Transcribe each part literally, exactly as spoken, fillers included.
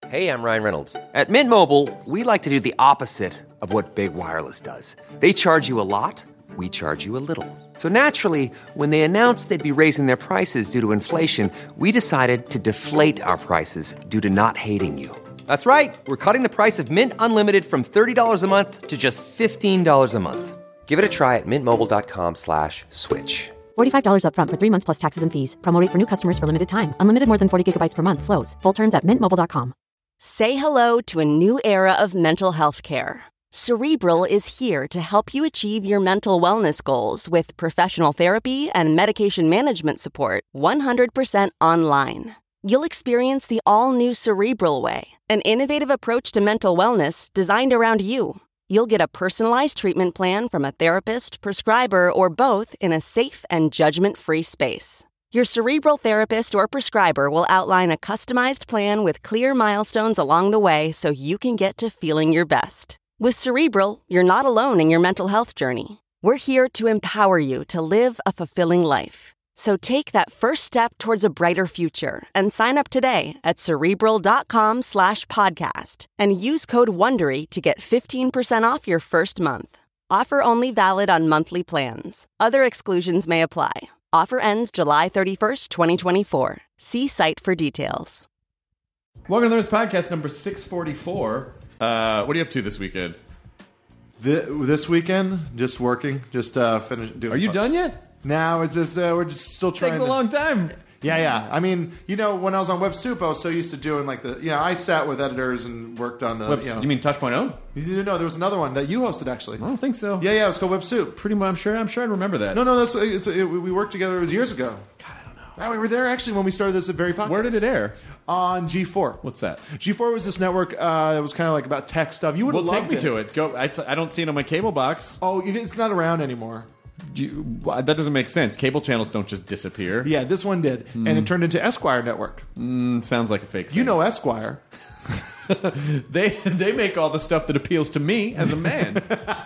Hey, I'm Ryan Reynolds. At Mint Mobile, we like to do the opposite of what Big Wireless does. They charge you a lot, we charge you a little. So naturally, when they announced they'd be raising their prices due to inflation, we decided to deflate our prices due to not hating you. That's right. We're cutting the price of Mint Unlimited from thirty dollars a month to just fifteen dollars a month. Give it a try at mintmobile.com slash switch. forty-five dollars up front for three months plus taxes and fees. Promo rate for new customers for limited time. Unlimited more than forty gigabytes per month. Slows full terms at mint mobile dot com. Say hello to a new era of mental health care. Cerebral is here to help you achieve your mental wellness goals with professional therapy and medication management support one hundred percent online. You'll experience the all-new Cerebral Way, an innovative approach to mental wellness designed around you. You'll get a personalized treatment plan from a therapist, prescriber, or both in a safe and judgment-free space. Your Cerebral therapist or prescriber will outline a customized plan with clear milestones along the way so you can get to feeling your best. With Cerebral, you're not alone in your mental health journey. We're here to empower you to live a fulfilling life. So take that first step towards a brighter future and sign up today at Cerebral.com slash podcast and use code WONDERY to get fifteen percent off your first month. Offer only valid on monthly plans. Other exclusions may apply. Offer ends July thirty-first, twenty twenty-four. See site for details. Welcome to the podcast number six forty-four. Uh, what are you up to this weekend? The, this weekend, just working, just uh, finished doing. Are you done yet? No, it's just uh, we're just still trying. Takes a to, long time. Yeah, yeah. I mean, you know, when I was on Web Soup, I was so used to doing like the, you know, I sat with editors and worked on the. Web, you, know, you mean Touch point oh? You didn't know there was another one that you hosted actually. I don't think so. Yeah, yeah. It was called Web Soup. Pretty much. I'm sure. I'm sure I remember that. No, no. That's it's, it, we worked together. It was years ago. God, I don't know. Oh, we were there actually when we started this very podcast. Where did it air? On G four. What's that? G four was this network uh, that was kind of like about tech stuff. You would have Well, loved take me it. to it. Go. I, I don't see it on my cable box. Oh, it's not around anymore. You, that doesn't make sense. Cable channels don't just disappear. Yeah, this one did, mm. and it turned into Esquire Network. Mm, sounds like a fake thing. You know Esquire. they they make all the stuff that appeals to me as a man.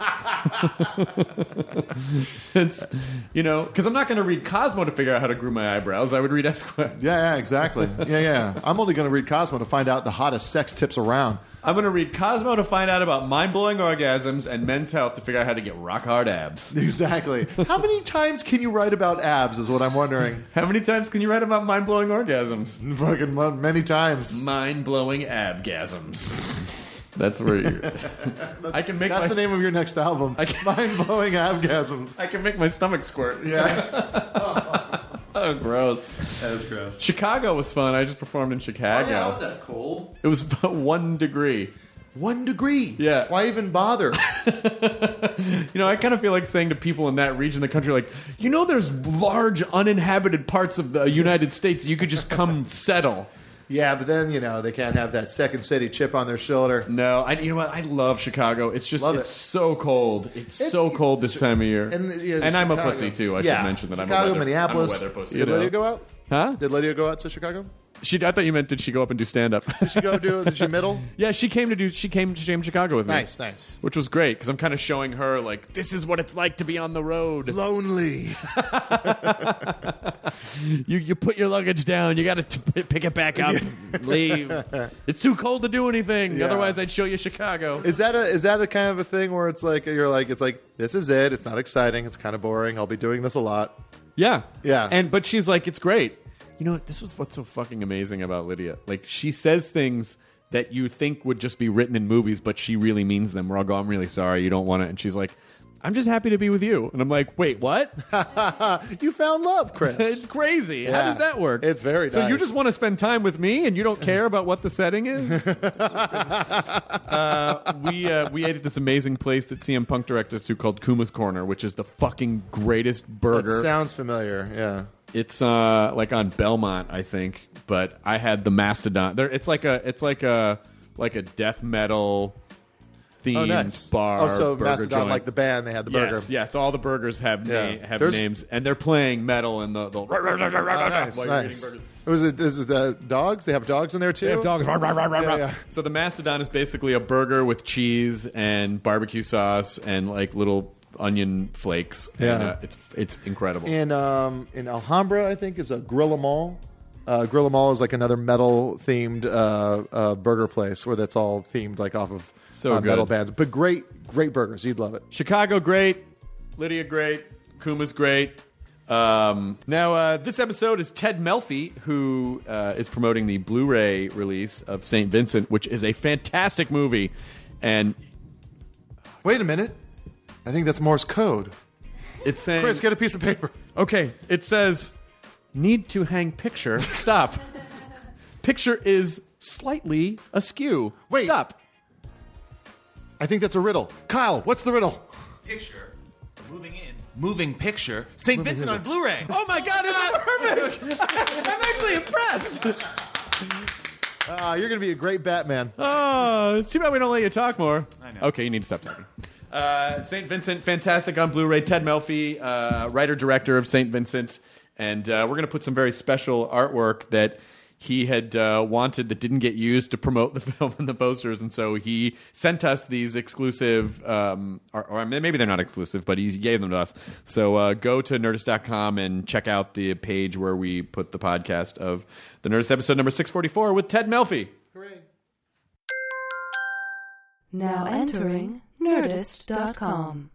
It's, you know, because I'm not going to read Cosmo to figure out how to groom my eyebrows. I would read Esquire. Yeah, yeah, exactly. Yeah, yeah. I'm only going to read Cosmo to find out the hottest sex tips around. I'm going to read Cosmo to find out about mind-blowing orgasms and Men's Health to figure out how to get rock-hard abs. Exactly. How many times can you write about abs is what I'm wondering. How many times can you write about mind-blowing orgasms? Fucking many times. Mind-blowing abgasms. That's where you're... I can make That's my... the name of your next album. I can... Mind-blowing abgasms. I can make my stomach squirt. Yeah. Oh, gross. That is gross. Chicago was fun. I just performed in Chicago. Oh, yeah, was that cold? It was about one degree. One degree? Yeah. Why even bother? You know, I kind of feel like saying to people in that region of the country, like, you know, there's large uninhabited parts of the United States you could just come settle. Yeah, but then, you know, they can't have that second city chip on their shoulder. No, I, you know what? I love Chicago. It's just, love it's it. so cold. It's it, so cold this time of year. And, yeah, and I'm Chicago. a pussy, too. I yeah. should mention that I'm Chicago, a weather, Minneapolis. I'm a weather pussy. Did Lydia go out? Huh? Did Lydia go out to Chicago? She, I thought you meant did she go up and do stand up? Did she go do? Did she middle? Yeah, she came to do. She came to Shame Chicago with me. Nice, nice. Which was great because I'm kind of showing her like this is what it's like to be on the road. Lonely. you you put your luggage down. You got to pick it back up. Leave. It's too cold to do anything. Yeah. Otherwise, I'd show you Chicago. Is that a is that a kind of a thing where it's like you're like it's like this is it. It's not exciting. It's kind of boring. I'll be doing this a lot. Yeah, yeah. And but she's like, it's great. You know, this was what's so fucking amazing about Lydia. Like, she says things that you think would just be written in movies, but she really means them. Where I'll go, I'm really sorry, you don't want it. And she's like, I'm just happy to be with you. And I'm like, wait, what? You found love, Chris. It's crazy. Yeah. How does that work? It's very so nice. you just want to spend time with me and you don't care about what the setting is? uh, we uh, we ate at this amazing place that C M Punk directed us to called Kuma's Corner, which is the fucking greatest burger. That sounds familiar, yeah. It's uh, like on Belmont, I think, but I had the Mastodon. There, it's like a, it's like a, like a death metal themed oh, nice. bar. Oh, so burger Mastodon, joint. like the band, they had the burger. Yes, yes. All the burgers have Yeah. na- have There's- names, and they're playing metal and the. the Oh, nice, while you're nice. eating burgers. Was it? This is the dogs. They have dogs in there too. They have dogs. Rah, rah, rah, rah, Yeah, rah. yeah. So the Mastodon is basically a burger with cheese and barbecue sauce and like little onion flakes. And, Yeah. uh, it's it's incredible. In um in Alhambra, I think is a Gorilla Mall. Uh, Gorilla Mall is like another metal themed uh, uh, burger place where that's all themed like off of So uh, good. metal bands. But great, great burgers. You'd love it. Chicago, great. Lydia, great. Kuma's great. Um, now, uh, this episode is Ted Melfi, who uh, is promoting the Blu-ray release of Saint Vincent, which is a fantastic movie. And Wait a minute. I think that's Morse code. it's saying... Chris, get a piece of paper. Okay, it says, need to hang picture. Stop. Picture is slightly askew. Wait. Stop. I think that's a riddle. Kyle, what's the riddle? Picture, moving in, moving picture, Saint Vincent on Blu-ray. Oh my God, it's perfect! I'm actually impressed. Uh, you're going to be a great Batman. Oh, it's too bad we don't let you talk more. I know. Okay, you need to stop talking. Uh, Saint Vincent, fantastic on Blu-ray. Ted Melfi, uh, writer-director of Saint Vincent. And uh, we're going to put some very special artwork that he had uh, wanted that didn't get used to promote the film and the posters. And so he sent us these exclusive, um, or, or maybe they're not exclusive, but he gave them to us. So uh, go to nerdist dot com and check out the page where we put the podcast of the Nerdist episode number six forty-four with Ted Melfi. Hooray. Now entering nerdist dot com.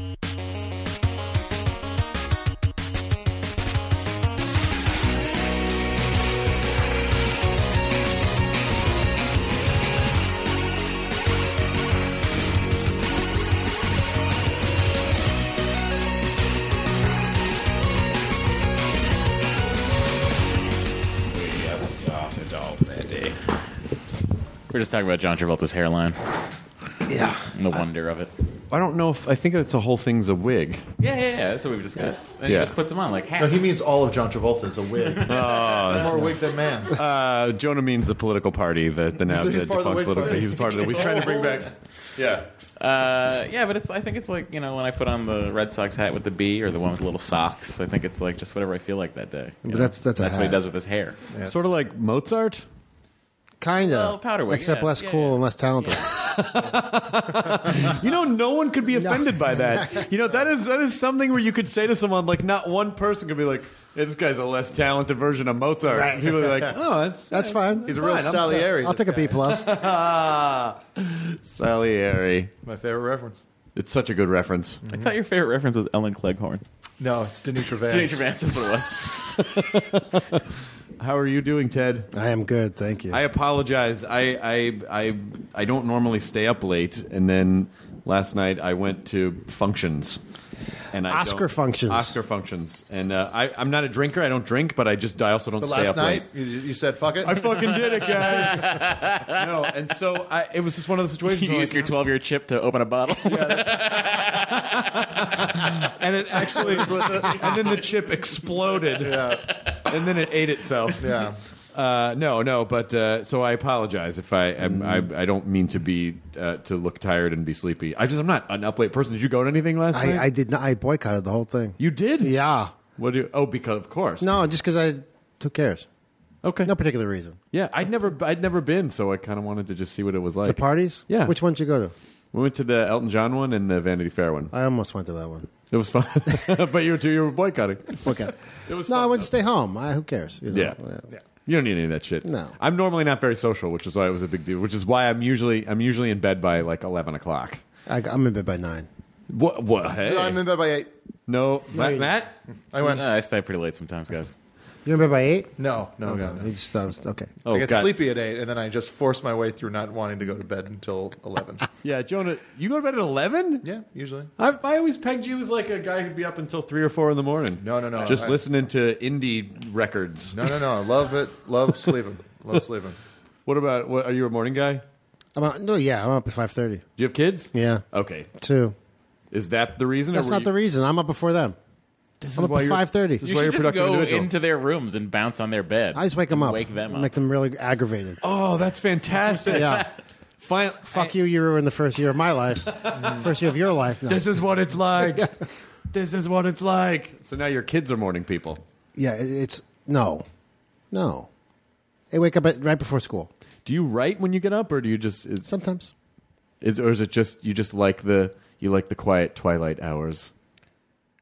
We're just talking about John Travolta's hairline Yeah. and the wonder of it. I don't know if I think that's the whole thing's a wig. Yeah, yeah, yeah. That's what we've discussed. And Yeah. he just puts them on like hats. No, he means all of John Travolta's a wig. Oh, More wig than man. uh, Jonah means the political party, the, the now So he's the part of the defunct Whig political. Party. He's part of the. He's trying to bring back. Yeah. Uh, yeah, but it's. I think it's like, you know, when I put on the Red Sox hat with the B or the one with the little socks. I think it's like just whatever I feel like that day. you But know? that's- that's a that's what he hat. does with his hair. Sort of like Mozart. Kind Well, of. powder wig, Except yeah. less Yeah, cool yeah. and less talented. You know, no one could be offended by that. You know, that is that is something where you could say to someone, like, not one person could be like, hey, this guy's a less talented version of Mozart. Right. People are like, oh, that's That's fine. He's a real Fine, I'm- Salieri. I'll this take a guy. B plus. ah, Salieri. My favorite reference. It's such a good reference. I thought your favorite reference was Ellen Cleghorn. No, it's Denitra Vance. Denise Vance, that's what it was. How are you doing, Ted? I am good, thank you. I apologize. I, I I I don't normally stay up late, and then last night I went to functions. And I Oscar don't- functions. Oscar functions, and uh, I, I'm not a drinker. I don't drink, but I just I also don't But stay last up night, late. you, you said fuck it? I fucking did it, guys. No, and so I, it was just one of those situations. You where used like, your twelve-year chip to open a bottle. and it actually, and then the chip exploded, and then it ate itself. Yeah. Uh, no, no, but uh, so I apologize if I am, I I don't mean to be uh, to look tired and be sleepy. I just I'm not an up late person. Did you go to anything last night? I, I did not. I boycotted the whole thing. You did? Yeah. What do you? Oh, because of course. No, just because I took cares. Okay. No particular reason. Yeah, I'd never I'd never been, so I kind of wanted to just see what it was like. The parties? Yeah. Which one did you go to? We went to the Elton John one and the Vanity Fair one. I almost went to that one. It was fun, but you were too, you were boycotting. Okay. It was No, fun, I went though. to stay home. I, who cares? You know, Yeah. yeah. You don't need any of that shit. No. I'm normally not very social, which is why it was a big deal. Which is why I'm usually I'm usually in bed by like eleven o'clock. I, I'm in bed by nine. What? What? Hey. I'm in bed by eight. No, Matt. Matt? I went, Uh, I stay pretty late sometimes, guys. You're in bed by eight? no, no, no, Okay. no. You just, I was, okay. Oh, I get God. sleepy at eight, and then I just force my way through not wanting to go to bed until eleven. Yeah, Jonah. You go to bed at eleven? Yeah, usually. I, I always pegged you as like a guy who'd be up until three or four in the morning. No, no, no. Just I- listening to indie records. No, no, no. I love it. Love sleeping. Love sleeping. What about? What, are you a morning guy? I'm out, no, yeah, I'm up at five thirty. Do you have kids? Yeah. Okay. Two. Is that the reason? That's or were not you- the reason. I'm up before them. This I'm up at five thirty. This is You why should you're a just productive go individual. into their rooms and bounce on their bed. I just wake them And up. Wake them up. Make them really aggravated. Oh, that's fantastic. Yeah. Fine. Fuck you, you ruined the first year of my life. First year of your life. No. This is what it's like. This is what it's like. So now your kids are morning people. Yeah, it- it's... No. No. They wake up at, right before school. Do you write when you get up, or do you just is, Sometimes. is or is it just you just like the you like the quiet twilight hours?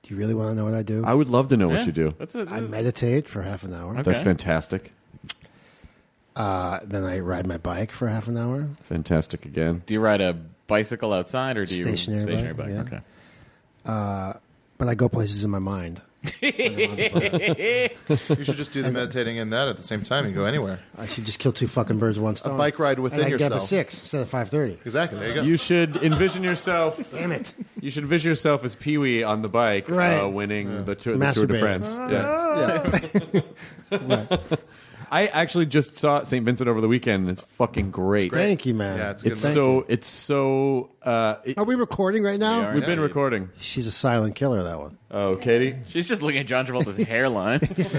Do you really want to know what I do? I would love to know Yeah, what you do. That's a, I meditate for half an hour. Okay. That's fantastic. Uh, then I ride my bike for half an hour. Fantastic again. Do you ride a bicycle outside or do you Stationary stationary bike, bike? yeah. Okay. Uh, but I go places in my mind. You should just do the meditating and that at the same time. You go anywhere. I should just kill two fucking birds with one stone. A bike ride within and I get up yourself. at six instead of five thirty. Exactly. There you go. You should envision yourself. Damn it! You should envision yourself as Pee Wee on the bike, Right. uh, winning the, tour, the Tour de Masturbating. France. Yeah. I actually just saw Saint Vincent over the weekend, and it's fucking great. Thank you, man. Yeah, it's a good It's movie. so. It's so. Uh, it, Are we recording right now? We are. we've Yeah, been you- recording. She's a silent killer. That one. Oh, Katie. She's just looking at John Travolta's hairline.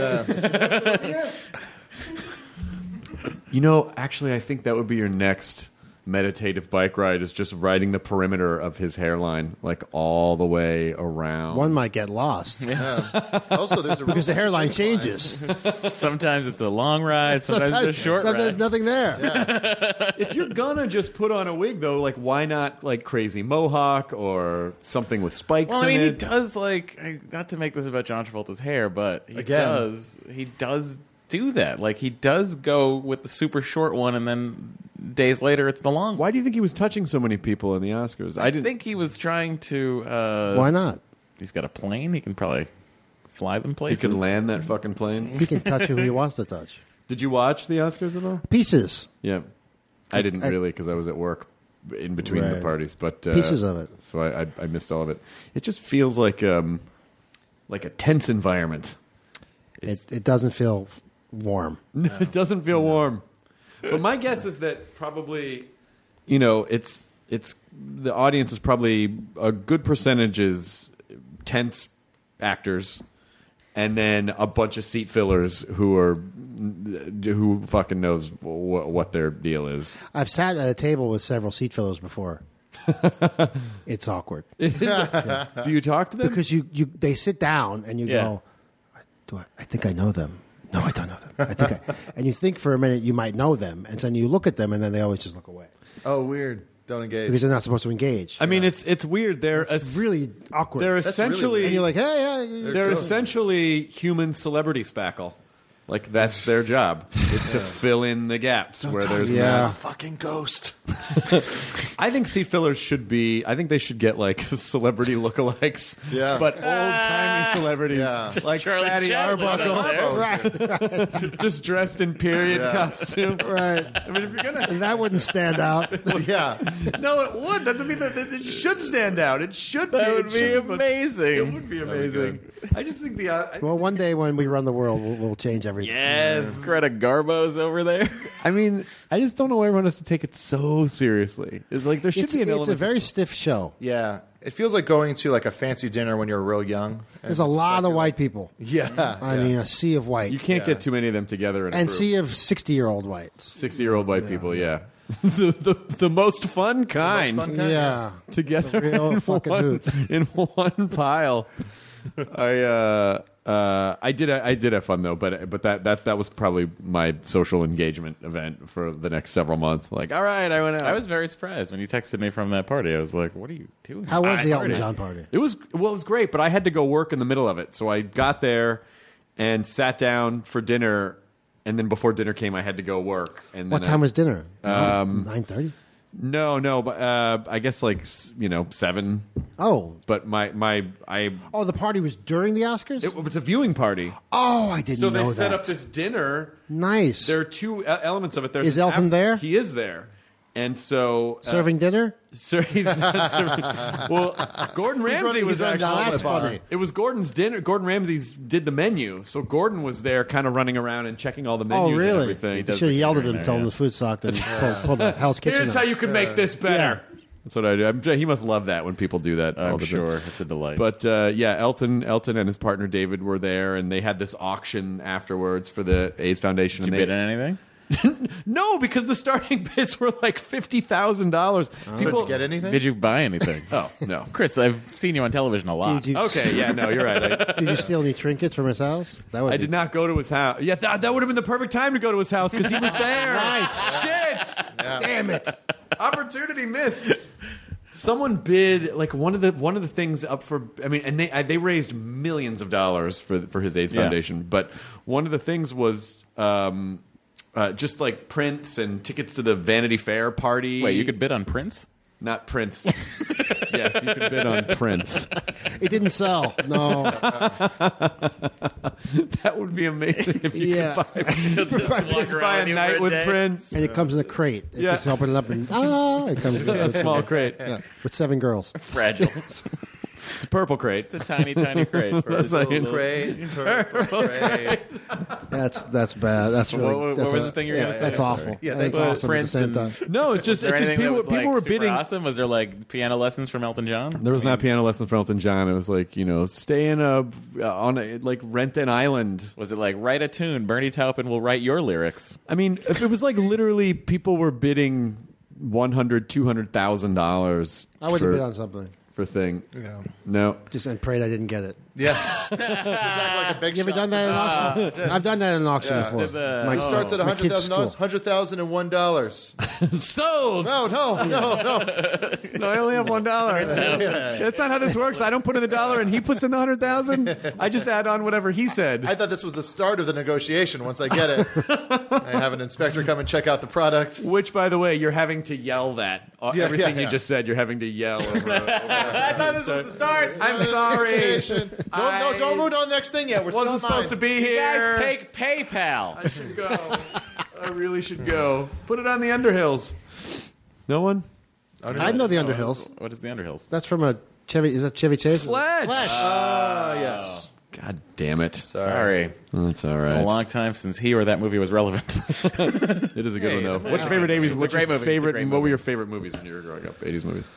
You know, actually, I think that would be your next meditative bike ride. Is just riding the perimeter of his hairline, like all the way around. One might get lost Also, there's a because the hairline finish line. changes. Sometimes it's a long ride. Sometimes, it's a short sometimes ride. nothing there. If you're gonna just put on a wig, though, like why not like crazy mohawk or something with spikes Well, I in mean, he it? does like I- not to make this about John Travolta's hair, but he Again. does. He does do that. Like he does go with the super short one, and then days later it's the long one. Why do you think he was touching so many people in the Oscars? I I didn't think he was trying to. Uh, Why not? He's got a plane. He can probably fly them he places. could land that fucking plane. He can touch who he wants to touch. Did you watch the Oscars at all? Pieces. Yeah, I didn't I- really because I was at work in between the Right. parties. But uh, Pieces of it. so I, I, I missed all of it. It just feels like um, like a tense environment. It, it doesn't feel warm. It doesn't feel warm. But my guess is that probably, you know, it's it's the audience is probably a good percentage is tense actors, and then a bunch of seat fillers who are who fucking knows what, what their deal is. I've sat at a table with several seat fillers before. It's awkward Do you talk to them? because you, you they sit down and you Yeah. go, Do I, I think I know them. No, I don't know them. I think I, and you think for a minute you might know them, and then you look at them, and then they always just look away Oh, weird. Don't engage. because they're not supposed to engage. I mean, it's it's weird. They're it's es- really awkward. they're That's really essentially and you're like, hey, yeah, they're good. essentially human celebrity spackle. Like that's their job is to fill in the gaps where there's yeah. not. fucking ghost. I think seat fillers should be. I think they should get like celebrity lookalikes. Yeah. but old timey celebrities Yeah. Just like Charlie Fatty Chaplin Arbuckle, out there. just dressed in period costume. right. I mean, if you're gonna, That wouldn't stand out. Yeah. no, it would. Doesn't mean that that it should stand out. It should. That be, would it be should, but amazing. It would be amazing. I just think the. Uh, Well, one day when we run the world, we'll, we'll change everything. yes. Greta Garbo's over there. I mean, I just don't know why everyone has to take it so seriously. It's like there should It's, be an it's element. a very stiff show. Yeah. It feels like going to like a fancy dinner when you're real young. There's a lot of white people. Yeah. I yeah. mean, a sea of white. you can't Yeah. get too many of them together in a and group. sea of sixty-year-old whites. sixty-year-old white people, yeah. the, the the most fun kind fun kind. Yeah. together real in fucking one, hoot. in one pile. I uh, uh, I did I did have fun though, but but that, that that was probably my social engagement event for the next several months. Like, all right, I went out. I was very surprised when you texted me from that party. I was like, "What are you doing?" How was I the Elton heard it. John party? It was well, it was great, but I had to go work in the middle of it, so I got there and sat down for dinner, and then before dinner came, I had to go work. And What then time I, was dinner? Um, nine thirty. No, no, but uh, I guess like s- you know seven. Oh, But my my I oh, the party was during the Oscars. it was a viewing party, oh, I didn't so know they set that. up this dinner. Nice. There are two uh, elements of it. There's Is an Elton af- there? He is there, and so uh, Serving dinner. Sir, he's not serving. Well, Gordon Ramsay running was his own actually. Now that's bar. funny. It was Gordon's dinner. Gordon Ramsay's did the menu, so Gordon was there, kind of running around and checking all the Oh, menus and really? everything. He You does should have the yelled at dinner him, in told him there, the food sucked, and pull, pull the Hell's Kitchen. Here's out. how you can make this better. That's what I do. I'm, he must love that when people do that. all I'm the time. sure it's a delight. But uh, yeah, Elton, Elton and his partner David were there, and they had this auction afterwards for the AIDS Foundation. did you and bid they, on anything? No, because the starting bids were like fifty thousand dollars. So did you get anything? Did you buy anything? Oh no. Chris, I've seen you on television a lot. Did you, Okay, yeah, no, you're right. I, Did you steal any trinkets from his house? That would I be- did not go to his house. Yeah, that, that would have been the perfect time to go to his house because he was there. Right. Shit. Damn it! Opportunity missed. Someone bid like one of the one of the things up for. I mean, and they I, they raised millions of dollars for for his AIDS Yeah. foundation. But one of the things was um, uh, just like prints and tickets to the Vanity Fair party. Wait, you could bid on Prince? Not Prince. Yes, you could bid on Prince. It didn't sell. No. That would be amazing if you Yeah. could buy, Just walk buy a night with Prince. And it comes in a crate. It Yeah. Just open it up and ah, it comes Yeah, a small crate. Yeah, with seven girls. Fragile. It's a purple crate. It's a tiny, tiny crate. For That's this like- little- Great. Great. That's that's bad. That's really. What- what that's was a- the thing you were yeah, gonna say? That's I'm awful. sorry. Yeah, Yeah, that's but awesome Prince at the and- same time. No, it's Was just there it's just anything that people was, people like, were super bidding. awesome? Was there like piano lessons from Elton John? There was not piano lessons for Elton John. It was like, you know, stay in a uh, on a like rent an island. Was it like write a tune? Bernie Taupin will write your lyrics. I mean, if it was like literally people were bidding one hundred, two hundred thousand dollars. I would have bid on something. for thing. Yeah. No. Just and prayed I didn't get it. Yeah. Just act like a big You ever shot done that for in an time. auction? I've done that in an auction Yeah. before. Did the- My- It starts at my one hundred kid's thousand dollars, school. one hundred thousand one dollars. Sold. No, no, no, no. No, I only have one dollar. That's not how this works. I don't put in the dollar and he puts in the hundred thousand. I just add on whatever he said. I thought this was the start of the negotiation. Once I get it, I have an inspector come and check out the product. Which, by the way, you're having to yell that. Uh, Yeah, Everything yeah, you yeah. just said, you're having to yell over. over I thought this was the start. I'm sorry. Negotiation. Don't, I no, don't move on to the next thing yet. We're wasn't still supposed to be here. Guys, take PayPal. I should go. I really should go. Put it on the Underhills. No one? I know the Underhills. What is the Underhills? That's from a Chevy. Is that Chevy Chase? Fletch. Ah, yes. God damn it. Sorry. That's all It's been right. a long time since he or that movie was relevant. It is a good Hey, one, though. the What's your point favorite is- eighties? It's a What's great your movie. It's a favorite? great What were movie. your favorite movies when you were growing up? eighties movies.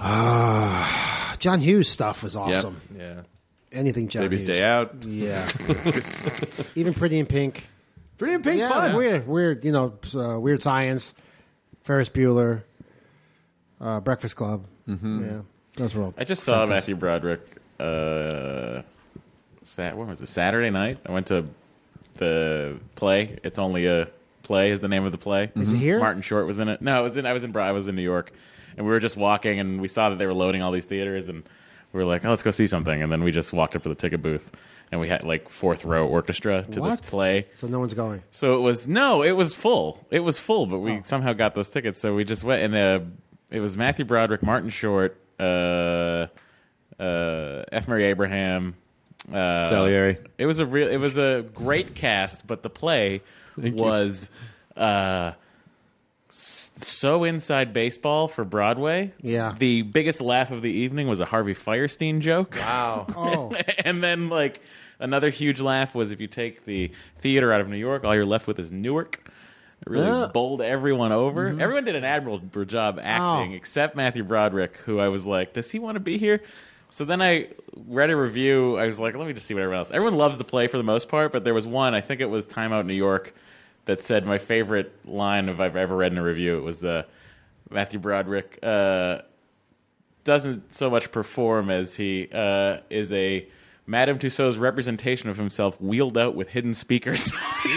Ah, John Hughes stuff was awesome. Yeah. Anything John Baby's Hughes. Day Out. Yeah. Even Pretty in Pink. Pretty in Pink, yeah, fun. weird, weird. You know, uh, Weird Science, Ferris Bueller, uh, Breakfast Club. Mm-hmm. Yeah, those were all. I just saw fantastic. Matthew Broderick. Uh, sat, when was it? Saturday night. I went to the play. It's only a play. Is the name of the play? Is it here? Martin Short was in it. No, it was in. I was in. Bro- I was in New York, and we were just walking, and we saw that they were loading all these theaters, and we were like, "Oh, let's go see something." And then we just walked up to the ticket booth, and we had like fourth row orchestra to What? this play. So no one's going. So it was no, it was full. It was full, but we somehow got those tickets. So we just went, and uh, it was Matthew Broderick, Martin Short, uh, uh, F. Murray Abraham, uh, Salieri. It was a real. It was a great cast, but the play was uh, s- so inside baseball for Broadway. Yeah. The biggest laugh of the evening was a Harvey Firestein joke. Wow. Oh, And then, like, another huge laugh was if you take the theater out of New York, all you're left with is Newark. It really Yeah. bowled everyone over. Everyone did an admirable job acting, Oh. except Matthew Broderick, who I was like, does he want to be here? So then I read a review. I was like, let me just see what everyone else. Everyone loves the play for the most part, but there was one, I think it was Time Out New York, that said my favorite line if I've ever read in a review. It was uh, Matthew Broderick uh, doesn't so much perform as he uh, is a Madame Tussauds representation of himself wheeled out with hidden speakers.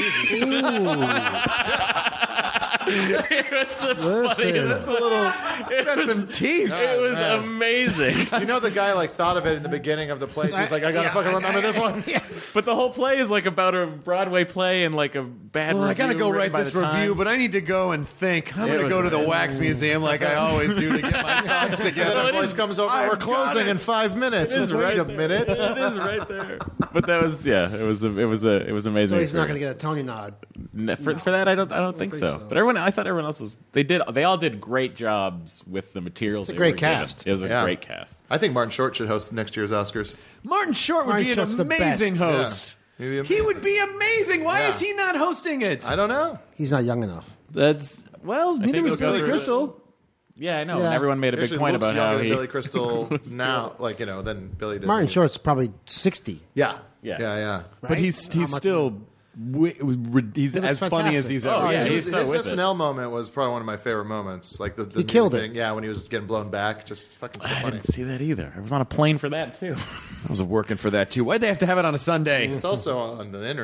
It was the Listen. funniest- That's a little. That's some teeth. It was amazing. You know, the guy like thought of it in the beginning of the play. He's like, I gotta Yeah, fucking I- remember this one. But the whole play is like about a Broadway play and like a bad Well, I review gotta go written write by this the review, Times. but I need to go and think. I'm It gonna was go to the amazing. wax museum like I always do to get my thoughts And together. then it a voice is- comes over. I've We're got closing it. in five minutes. It is Wait right a there. minute. It is right there. But that was yeah. It was a, it was a it was amazing. so he's not going to experience. get a Tony nod. Ne- for, for that. I don't I don't think, think so. so. But everyone I thought everyone else was they did they all did great jobs with the materials. It's a they great were given. cast. It was a Yeah. great cast. I think Martin Short should host next year's Oscars. Martin Short would Martin be Short's an the amazing best. host. Yeah. He'd be He amazing. would be amazing. Why Yeah. is he not hosting it? I don't know. He's not young enough. That's well. Neither think was he'll go Billy through Crystal. Yeah, I know. Yeah. And everyone made a big Actually, point looks about younger how than he Billy Crystal now, like you know, than Billy did. Martin Short's probably sixty. Yeah. Yeah. Yeah. Yeah. But Right? he's How he's much- still wi- he's He as looks funny as fantastic. he's Oh, ever. yeah, his he's so his with S it. N L moment was probably one of my favorite moments. Like the, the He killed thing. it. Yeah, when he was getting blown back, just fucking so I funny. didn't see that either. I was on a plane for that too. I was working for that too. Why'd they have to have it on a Sunday? It's also on the internet.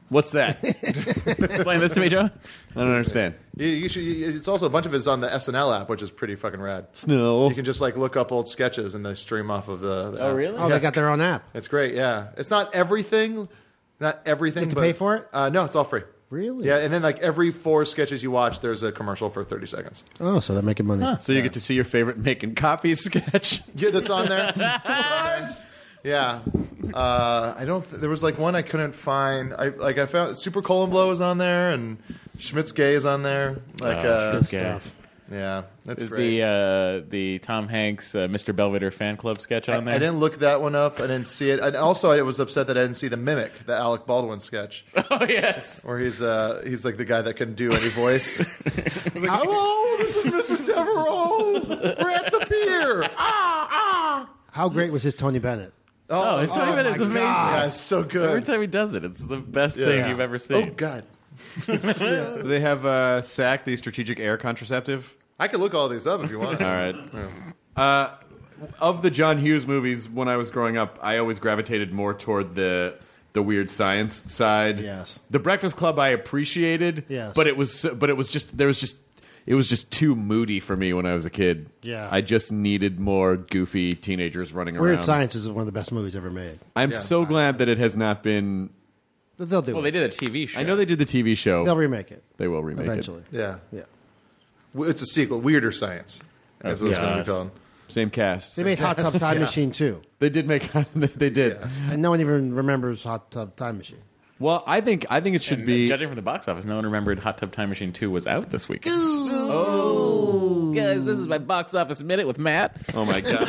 What's that? Explain this to me, Joe. I don't understand. You, you should, you, it's also a bunch of it's on the S N L app, which is pretty fucking rad. Snow. You can just like look up old sketches and they stream off of the. the Oh, app. really? Oh, they got their own app. It's great. Yeah, it's not everything, not everything. You have to but, pay for it? Uh, no, it's all free. Really? Yeah, and then like every four sketches you watch, there's a commercial for thirty seconds. Oh, so they're making money. So you get to see your favorite making copies sketch. Yeah, that's on there. What? Yeah, uh, I don't. Th- there was like one I couldn't find. I like I found Super Colon Blow is on there, and Schmitz Gay is on there. Like, Oh, uh, Schmitz Gay. Stuff. Yeah, that's Is great. the uh, the Tom Hanks uh, Mister Belvedere fan club sketch on I, there? I didn't look that one up. I didn't see it. And also, I was upset that I didn't see the Mimic, the Alec Baldwin sketch, Oh yes. where he's uh, he's like the guy that can do any voice. Hello, this is Missus Devereaux. We're at the pier. Ah, ah. How great was his Tony Bennett? Oh, his twenty minutes my amazing. God. Yeah, it's so Every good. time he does it, it's the best Yeah. thing you've ever Oh seen. God, Do they have uh, S A C, the strategic air contraceptive? I could look all these up if you want. All right. Uh, of the John Hughes movies, when I was growing up, I always gravitated more toward the the weird science side. Yes. The Breakfast Club I appreciated. Yes. But it was but it was just there was just it was just too moody for me when I was a kid. Yeah. I just needed more goofy teenagers running Weird around. Science is one of the best movies ever made. I'm Yeah. so glad that it has not been. But they'll do Well, it. they did a T V show. I know they did the T V show. They'll remake it They will remake eventually. it. Yeah, Yeah. W- it's a sequel. Weirder Science. That's what it's going to be called. Same cast. They made Hot Tub Time Machine too, They did make. They did. Yeah. and no one even remembers Hot Tub Time Machine. Well, I think I think it should And, be. uh, judging from the box office, no one remembered Hot Tub Time Machine two was out this weekend. Oh, guys, this is my box office minute with Matt. Oh my god.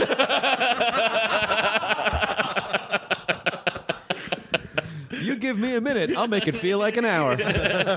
You give me a minute, I'll make it feel like an hour. I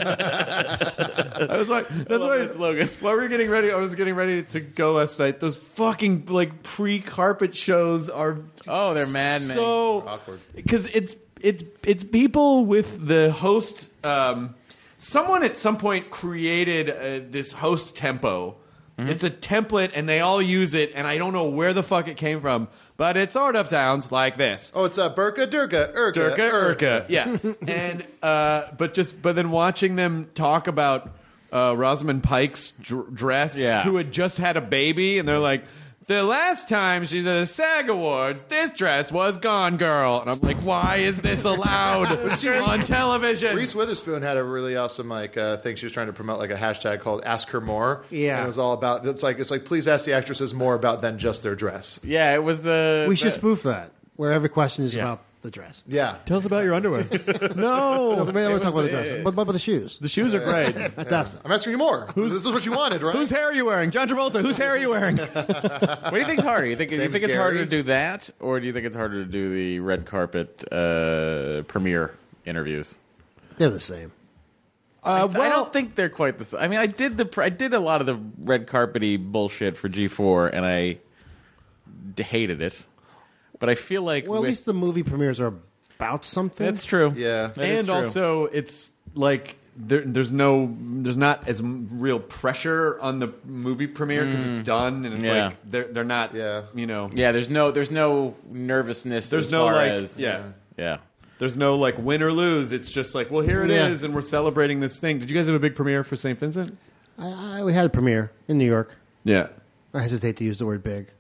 was like, that's love why that slogan. While we were getting ready, I was getting ready to go last night. Those fucking like pre-carpet shows are Oh, they're maddening. so Awkward. because it's it's it's people with the host. Um, someone at some point created uh, this host tempo. It's a template, and they all use it, and I don't know where the fuck it came from, but it sort of sounds like this. Oh, it's uh, Burka, Durga, Urka, Durka, Urka, yeah, and uh, but just but then watching them talk about uh, Rosamund Pike's dr- dress, Yeah. who had just had a baby, and they're like, the last time she did the SAG Awards, this dress was Gone Girl, and I'm like, why is this allowed on television? Reese Witherspoon had a really awesome like uh, thing. She was trying to promote like a hashtag called "Ask Her More." Yeah. and it was all about. It's like it's like please ask the actresses more about than just their dress. Yeah, it was. Uh, We should that- spoof that, where every question is Yeah. about the dress. Yeah, Tell us about your underwear. No, no, but maybe I want to talk about the was, dress, uh, but, but, but the shoes. the shoes are great. Fantastic. I'm asking you more. this is what you wanted, right? Whose hair are you wearing? John Travolta, whose hair are you wearing? What do you think's harder? You think, you Same think as it's harder Gary? to do that, or do you think it's harder to do the red carpet uh, premiere interviews? They're the same. Uh, I don't think they're quite the same. I mean, I did the pr- I did a lot of the red carpety bullshit for G four, and I d- hated it. But I feel like Well, at with- least the movie premieres are about something. that's true. Yeah. That is and true. also it's like there, there's no there's not as m- real pressure on the movie premiere because it's done and it's Yeah. like they're they're not Yeah. you know yeah, there's no there's no nervousness. There's as no, far like- as, yeah. yeah. there's no like win or lose. It's just like, well, here it is, Yeah. and we're celebrating this thing. Did you guys have a big premiere for Saint Vincent? I, I, we had a premiere in New York. Yeah. I hesitate to use the word big.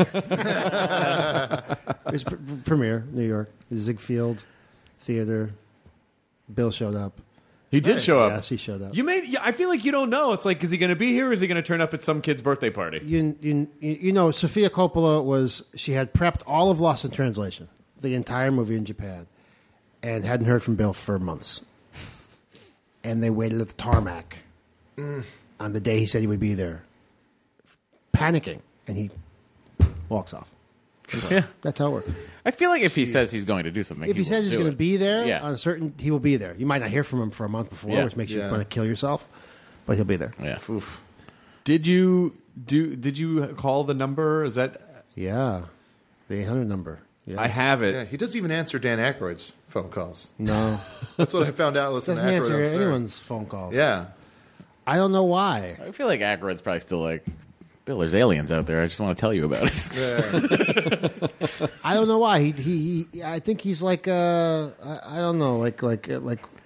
It was pr- premiere, New York, Ziegfeld Theater. Bill showed up. He did show up. Yes, he showed up. You made. yeah, I feel like you don't know. It's like, is he going to be here? Or is he going to turn up at some kid's birthday party? You, you, you know, Sofia Coppola was, she had prepped all of Lost in Translation, the entire movie in Japan, and hadn't heard from Bill for months. And they waited at the tarmac on the day he said he would be there, panicking, and he walks off. Yeah. That's how it works. I feel like if he says he's going to do something, If he, will says he's do going to it. be there yeah, on a certain, he will be there. You might not hear from him for a month before, Yeah. which makes you Yeah. want to kill yourself, but he'll be there. yeah. Did you do? Did you call the number? Is that? Yeah, the eight hundred number. Yes. I have it. Yeah, he doesn't even answer Dan Aykroyd's phone calls. No, That's what I found out listening doesn't to Aykroyd answer on Stern. anyone's phone calls. Yeah. I don't know why. I feel like Aykroyd's probably still like, Bill, there's aliens out there. I just want to tell you about it. Yeah. I don't know why. He, he, he I think he's like, uh, I, I don't know, like, like, uh, like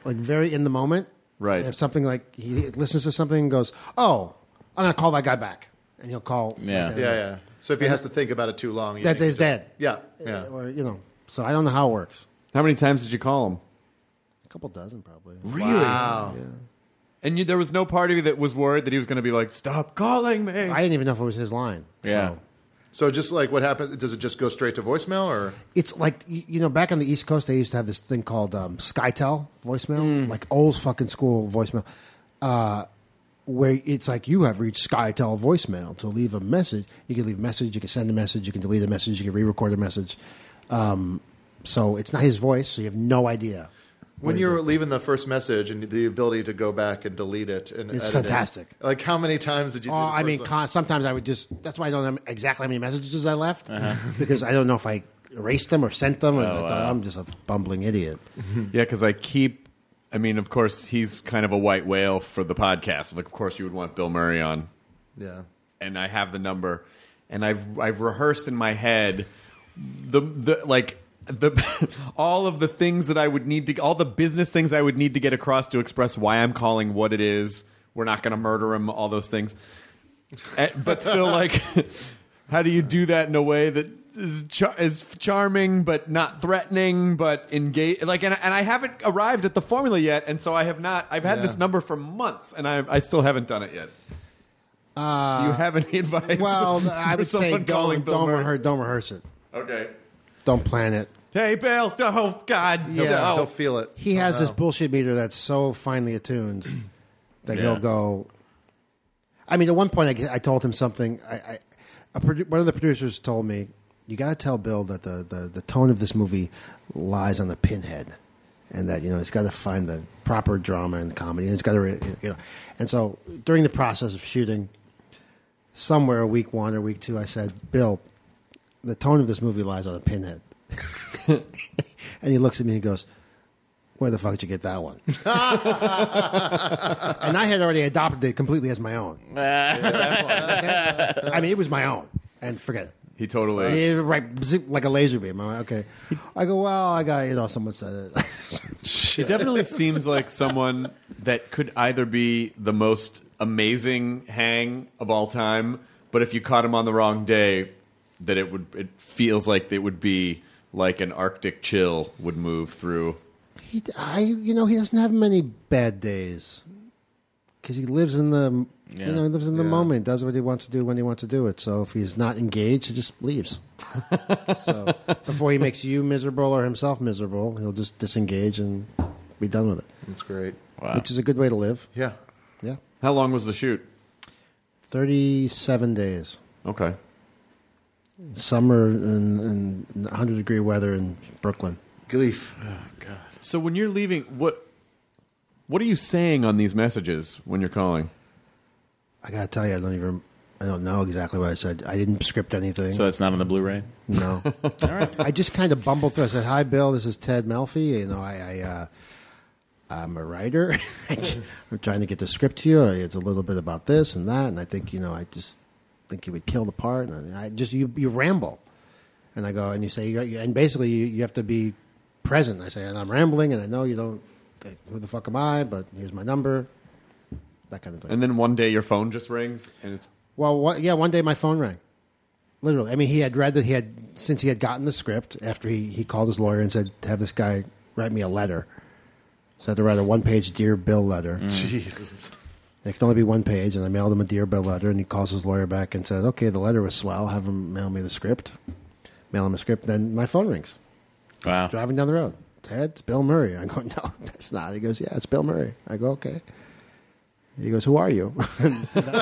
like very in the moment. Right. If something like he listens to something and goes, "Oh, I'm gonna call that guy back," and he'll call. Yeah. like, Yeah, yeah. So if he has to think about it too long, you that think day's he just- dead. Yeah, yeah. Or you know, so I don't know how it works. How many times did you call him? A couple dozen, probably. Really? Wow. And you, there was no part of you that was worried that he was going to be like, "Stop calling me." I didn't even know if it was his line. Yeah. So. So just like what happened? Does it just go straight to voicemail or? It's like, you you know, back on the East Coast, they used to have this thing called um, SkyTel voicemail, like old fucking school voicemail, uh, where it's like, you have reached SkyTel voicemail to leave a message. You can leave a message, you can send a message, you can delete a message, you can re-record a message. Um, so it's not his voice, so you have no idea. When you're leaving the first message and the ability to go back and delete it, and It's edit it, fantastic. like how many times did you? Oh, do the I first mean, one? con- sometimes I would just, that's why I don't know exactly how many messages I left, Uh-huh. because I don't know if I erased them or sent them, and Oh, I thought, wow. I'm just a bumbling idiot. Yeah, because I keep. I mean, of course, he's kind of a white whale for the podcast. Like, of course, you would want Bill Murray on, yeah. and I have the number, and I've I've rehearsed in my head the the like the all of the things that I would need to, all the business things I would need to get across to express why I'm calling, what it is. We're not going to murder him. All those things, Eh, but still, like, how do you do that in a way that is, char- is charming but not threatening but engage? Like, and, and I haven't arrived at the formula yet, and so I have not. I've had Yeah. this number for months, and I I still haven't done it yet. Uh, do you have any advice? Well, I for would say someone calling don't, Bill don't, Murray? rehearse, don't rehearse it. Okay. Don't plan it. Hey, Bill. Oh, God. He'll, Yeah. he'll feel it. He has Oh, this no. bullshit meter that's so finely attuned that Yeah. he'll go. I mean, at one point, I, I told him something. I, I a produ- one of the producers told me, "You got to tell Bill that the, the, the tone of this movie lies on the pinhead, and that you know he's got to find the proper drama and comedy, and it's got to you know." And so during the process of shooting, somewhere week one or week two, I said, "Bill, the tone of this movie lies on a pinhead." And he looks at me and goes, "Where the fuck did you get that one?" And I had already adopted it completely as my own. I mean, it was my own. And forget it. He totally. Yeah, right, zip, like a laser beam. I'm like, okay. I go, well, I got, you know, someone said it. It definitely seems like someone that could either be the most amazing hang of all time, but if you caught him on the wrong day, that it would. It feels like it would be like an Arctic chill would move through. He, I, you know, he doesn't have many bad days because he lives in the, Yeah. you know, he lives in the Yeah. moment, does what he wants to do when he wants to do it. So if he's not engaged, he just leaves. So before he makes you miserable or himself miserable, he'll just disengage and be done with it, That's great. Wow. which is a good way to live. Yeah. Yeah, How long was the shoot? thirty-seven days, Okay. summer and, and one hundred degree weather in Brooklyn. Gleef. So when you're leaving, what what are you saying on these messages when you're calling? I gotta tell you, I don't even, I don't know exactly what I said. I didn't script anything. So it's not on the Blu-ray? No. All right. I just kind of bumbled through. I said, "Hi, Bill. This is Ted Melfi. You know, I, I uh, I'm a writer. I'm trying to get the script to you. It's a little bit about this and that, and I think you know, I just think you would kill the part. And I just you you ramble, and I go and you say, you're, and basically you, you have to be present. I say, and I'm rambling, and I know you don't. Who the fuck am I? But here's my number. That kind of thing. And then one day your phone just rings, and it's Well, what, yeah, one day my phone rang. Literally. I mean, he had read that he had, since he had gotten the script, after he, he called his lawyer and said, have this guy write me a letter. So I had to write a one-page Dear Bill letter. Jesus. It can only be one page, and I mailed him a Dear Bill letter, and he calls his lawyer back and says, okay, the letter was swell. Have him mail me the script. Mail him a script, then my phone rings. Wow. Driving down the road. Ted, it's Bill Murray. I go, no, that's not. He goes, yeah, it's Bill Murray. I go, okay. He goes, who are you? And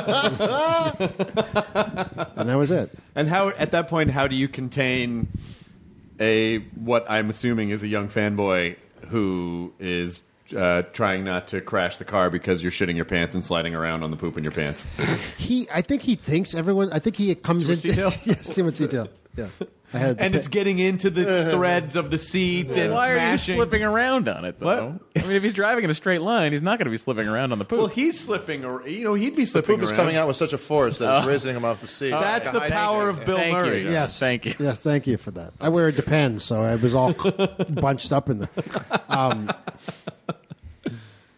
that was it. and how at that point how do you contain a what I'm assuming is a young fanboy who is uh, trying not to crash the car because you're shitting your pants and sliding around on the poop in your pants? He, I think he thinks everyone. I think he comes Too much into detail? yes, too much detail. Yeah, I had And it's getting into the threads of the seat and Why are smashing. you slipping around on it, though? I mean, if he's driving in a straight line, he's not going to be slipping around on the poop. Well, he's slipping. Or you know, he'd be The slipping poop is around. coming out with such a force that it's raising him off the seat. That's the power of Bill Thank Murray. you. yes, Thank you. Yes, thank you for that. I wear it depends, so I was all bunched up in there. Um,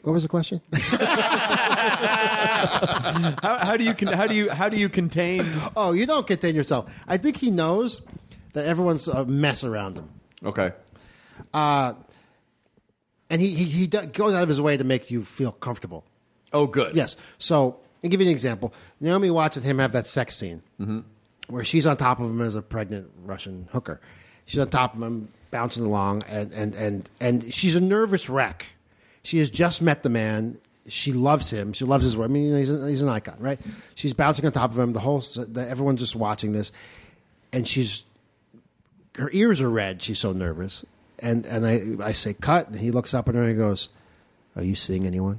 What was the question? how, how do you con- how do you how do you contain? Oh, you don't contain yourself. I think he knows that everyone's a mess around him. Okay. Uh, and he he, he do- goes out of his way to make you feel comfortable. Oh, good. Yes. So, I'll give you an example. Naomi Watts and him have that sex scene Mm-hmm. where she's on top of him as a pregnant Russian hooker. She's on top of him, bouncing along, and and and, and she's a nervous wreck. She has just met the man. She loves him. She loves his work. I mean, you know, he's, a, he's an icon, right? She's bouncing on top of him. The whole the, everyone's just watching this, and she's her ears are red. She's so nervous. And and I I say cut, and he looks up at her and he goes, "Are you seeing anyone?"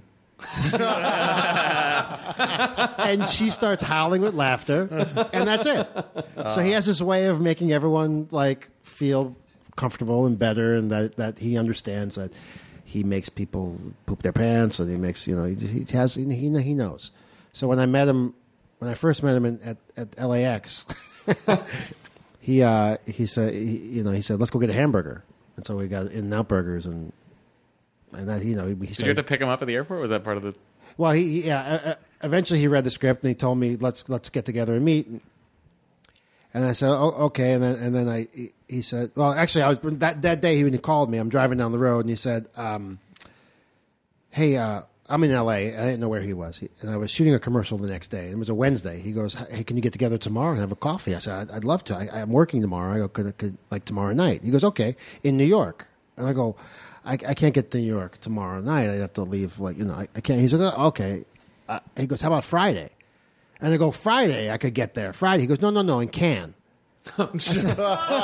And she starts howling with laughter, and that's it. So he has this way of making everyone like feel comfortable and better, and that, that he understands that he makes people poop their pants, and he makes you know he, he has he he knows. So when I met him, when I first met him in, at at L A X, he uh, he said he, you know he said let's go get a hamburger, and so we got In-N-Out Burgers, and and that you know he, he Did started, you have to pick him up at the airport? Was that part of the? Well, he he- yeah. Uh, uh, eventually, he read the script and he told me let's let's get together and meet. And I said, "Oh, okay." And then and then I he, he said, "Well, actually, I was that that day when he called me. I'm driving down the road and he said, um, hey, uh, I'm in L A. I didn't know where he was, he, and I was shooting a commercial the next day. It was a Wednesday. He goes, hey, can you get together tomorrow and have a coffee? I said, I'd, I'd love to. I, I'm working tomorrow. I go, could, could like tomorrow night? He goes, okay, in New York. And I go, I, I can't get to New York tomorrow night. I have to leave. Like you know, I, I can't. He said, oh, okay. Uh, he goes, how about Friday? And I go, Friday, I could get there. Friday. He goes, no, no, no, in Cannes. I, said,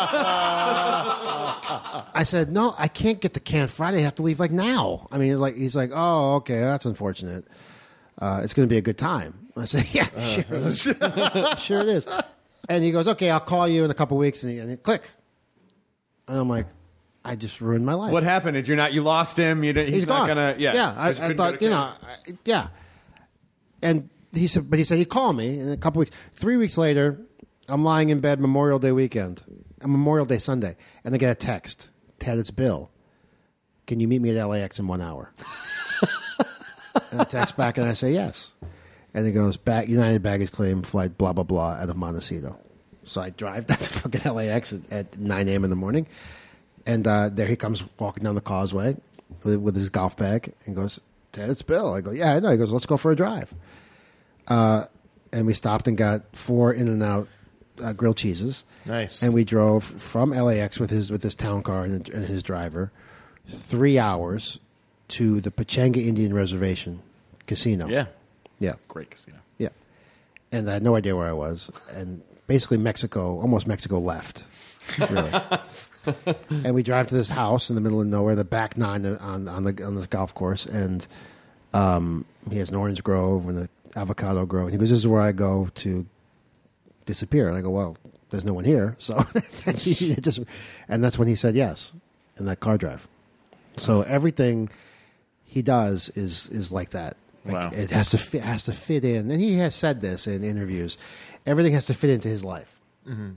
I said, no, I can't get to Cannes Friday. I have to leave like now. I mean, like he's like, oh, okay, that's unfortunate. Uh, it's going to be a good time. I said, yeah, sure, it is. Sure it is. And he goes, okay, I'll call you in a couple weeks. And he, and he click. And I'm like, I just ruined my life. What happened? Did you not? You lost him. You didn't, he's, He's not gone. gonna. Yeah, yeah. I, I thought, you know, I, yeah. And he said, but he said he'd call me in a couple weeks. Three weeks later, I'm lying in bed Memorial Day weekend, uh, Memorial Day Sunday, and I get a text. Ted, it's Bill. Can you meet me at L A X in one hour? And I text back and I say yes. And he goes, back United baggage claim flight, blah blah blah, out of Montecito. So I drive down to fucking L A X at, at nine a.m. in the morning, and uh, there he comes walking down the causeway with, with his golf bag, and goes, Ted, it's Bill. I go, yeah, I know. He goes, let's go for a drive. Uh, and we stopped and got four In-N-Out uh, grilled cheeses. Nice. And we drove from L A X with his with his town car and, and his driver three hours to the Pechanga Indian Reservation casino. Yeah. Yeah. Great casino. Yeah. And I had no idea where I was. And basically Mexico, almost Mexico left. Really. And we drive to this house in the middle of nowhere, the back nine on on the on this golf course, and um, he has an orange grove and an avocado grove. And he goes, "This is where I go to disappear." And I go, "Well, there's no one here, so that's easy to just." And that's when he said yes in that car drive. So everything he does is is like that. Like Wow. It has to fit, has to fit in, and he has said this in interviews. Everything has to fit into his life. Mm-hmm.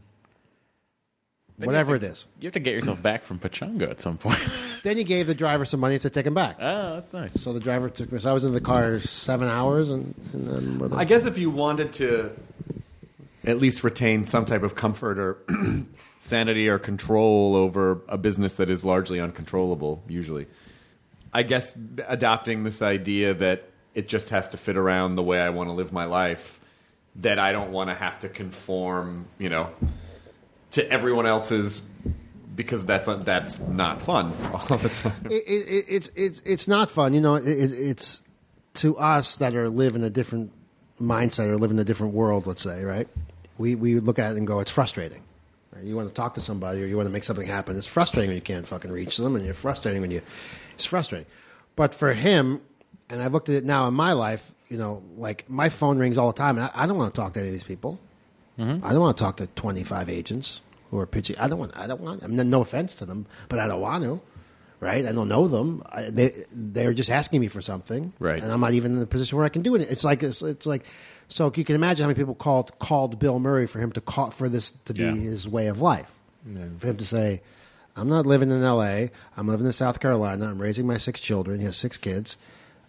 Then Whatever you it have to, is. You have to get yourself back from Pechanga at some point. Then he gave the driver some money to take him back. Oh, that's nice. So the driver took me. So I was in the car seven hours, and, and then we're I guess if you wanted to at least retain some type of comfort or sanity or control over a business that is largely uncontrollable, usually, I guess adopting this idea that it just has to fit around the way I want to live my life, that I don't want to have to conform, you know, to everyone else's, because that's that's not fun all the time. It, it, it's it's it's not fun, you know. It, it's to us that are live in a different mindset or live in a different world. Let's say, right? We we look at it and go, it's frustrating. Right? You want to talk to somebody or you want to make something happen. It's frustrating when you can't fucking reach them, and you're frustrating when you. It's frustrating, but for him, and I've looked at it now in my life. You know, like my phone rings all the time, and I, I don't want to talk to any of these people. Mm-hmm. I don't want to talk to twenty-five agents who are pitching. I don't want. I don't want. I mean, no offense to them, but I don't want to. Right? I don't know them. I, they they're just asking me for something. Right. And I'm not even in a position where I can do it. It's like it's, it's like. So you can imagine how many people called called Bill Murray for him to call for this to be Yeah. his way of life. Yeah. For him to say, "I'm not living in L A. I'm living in South Carolina. I'm raising my six children. He has six kids.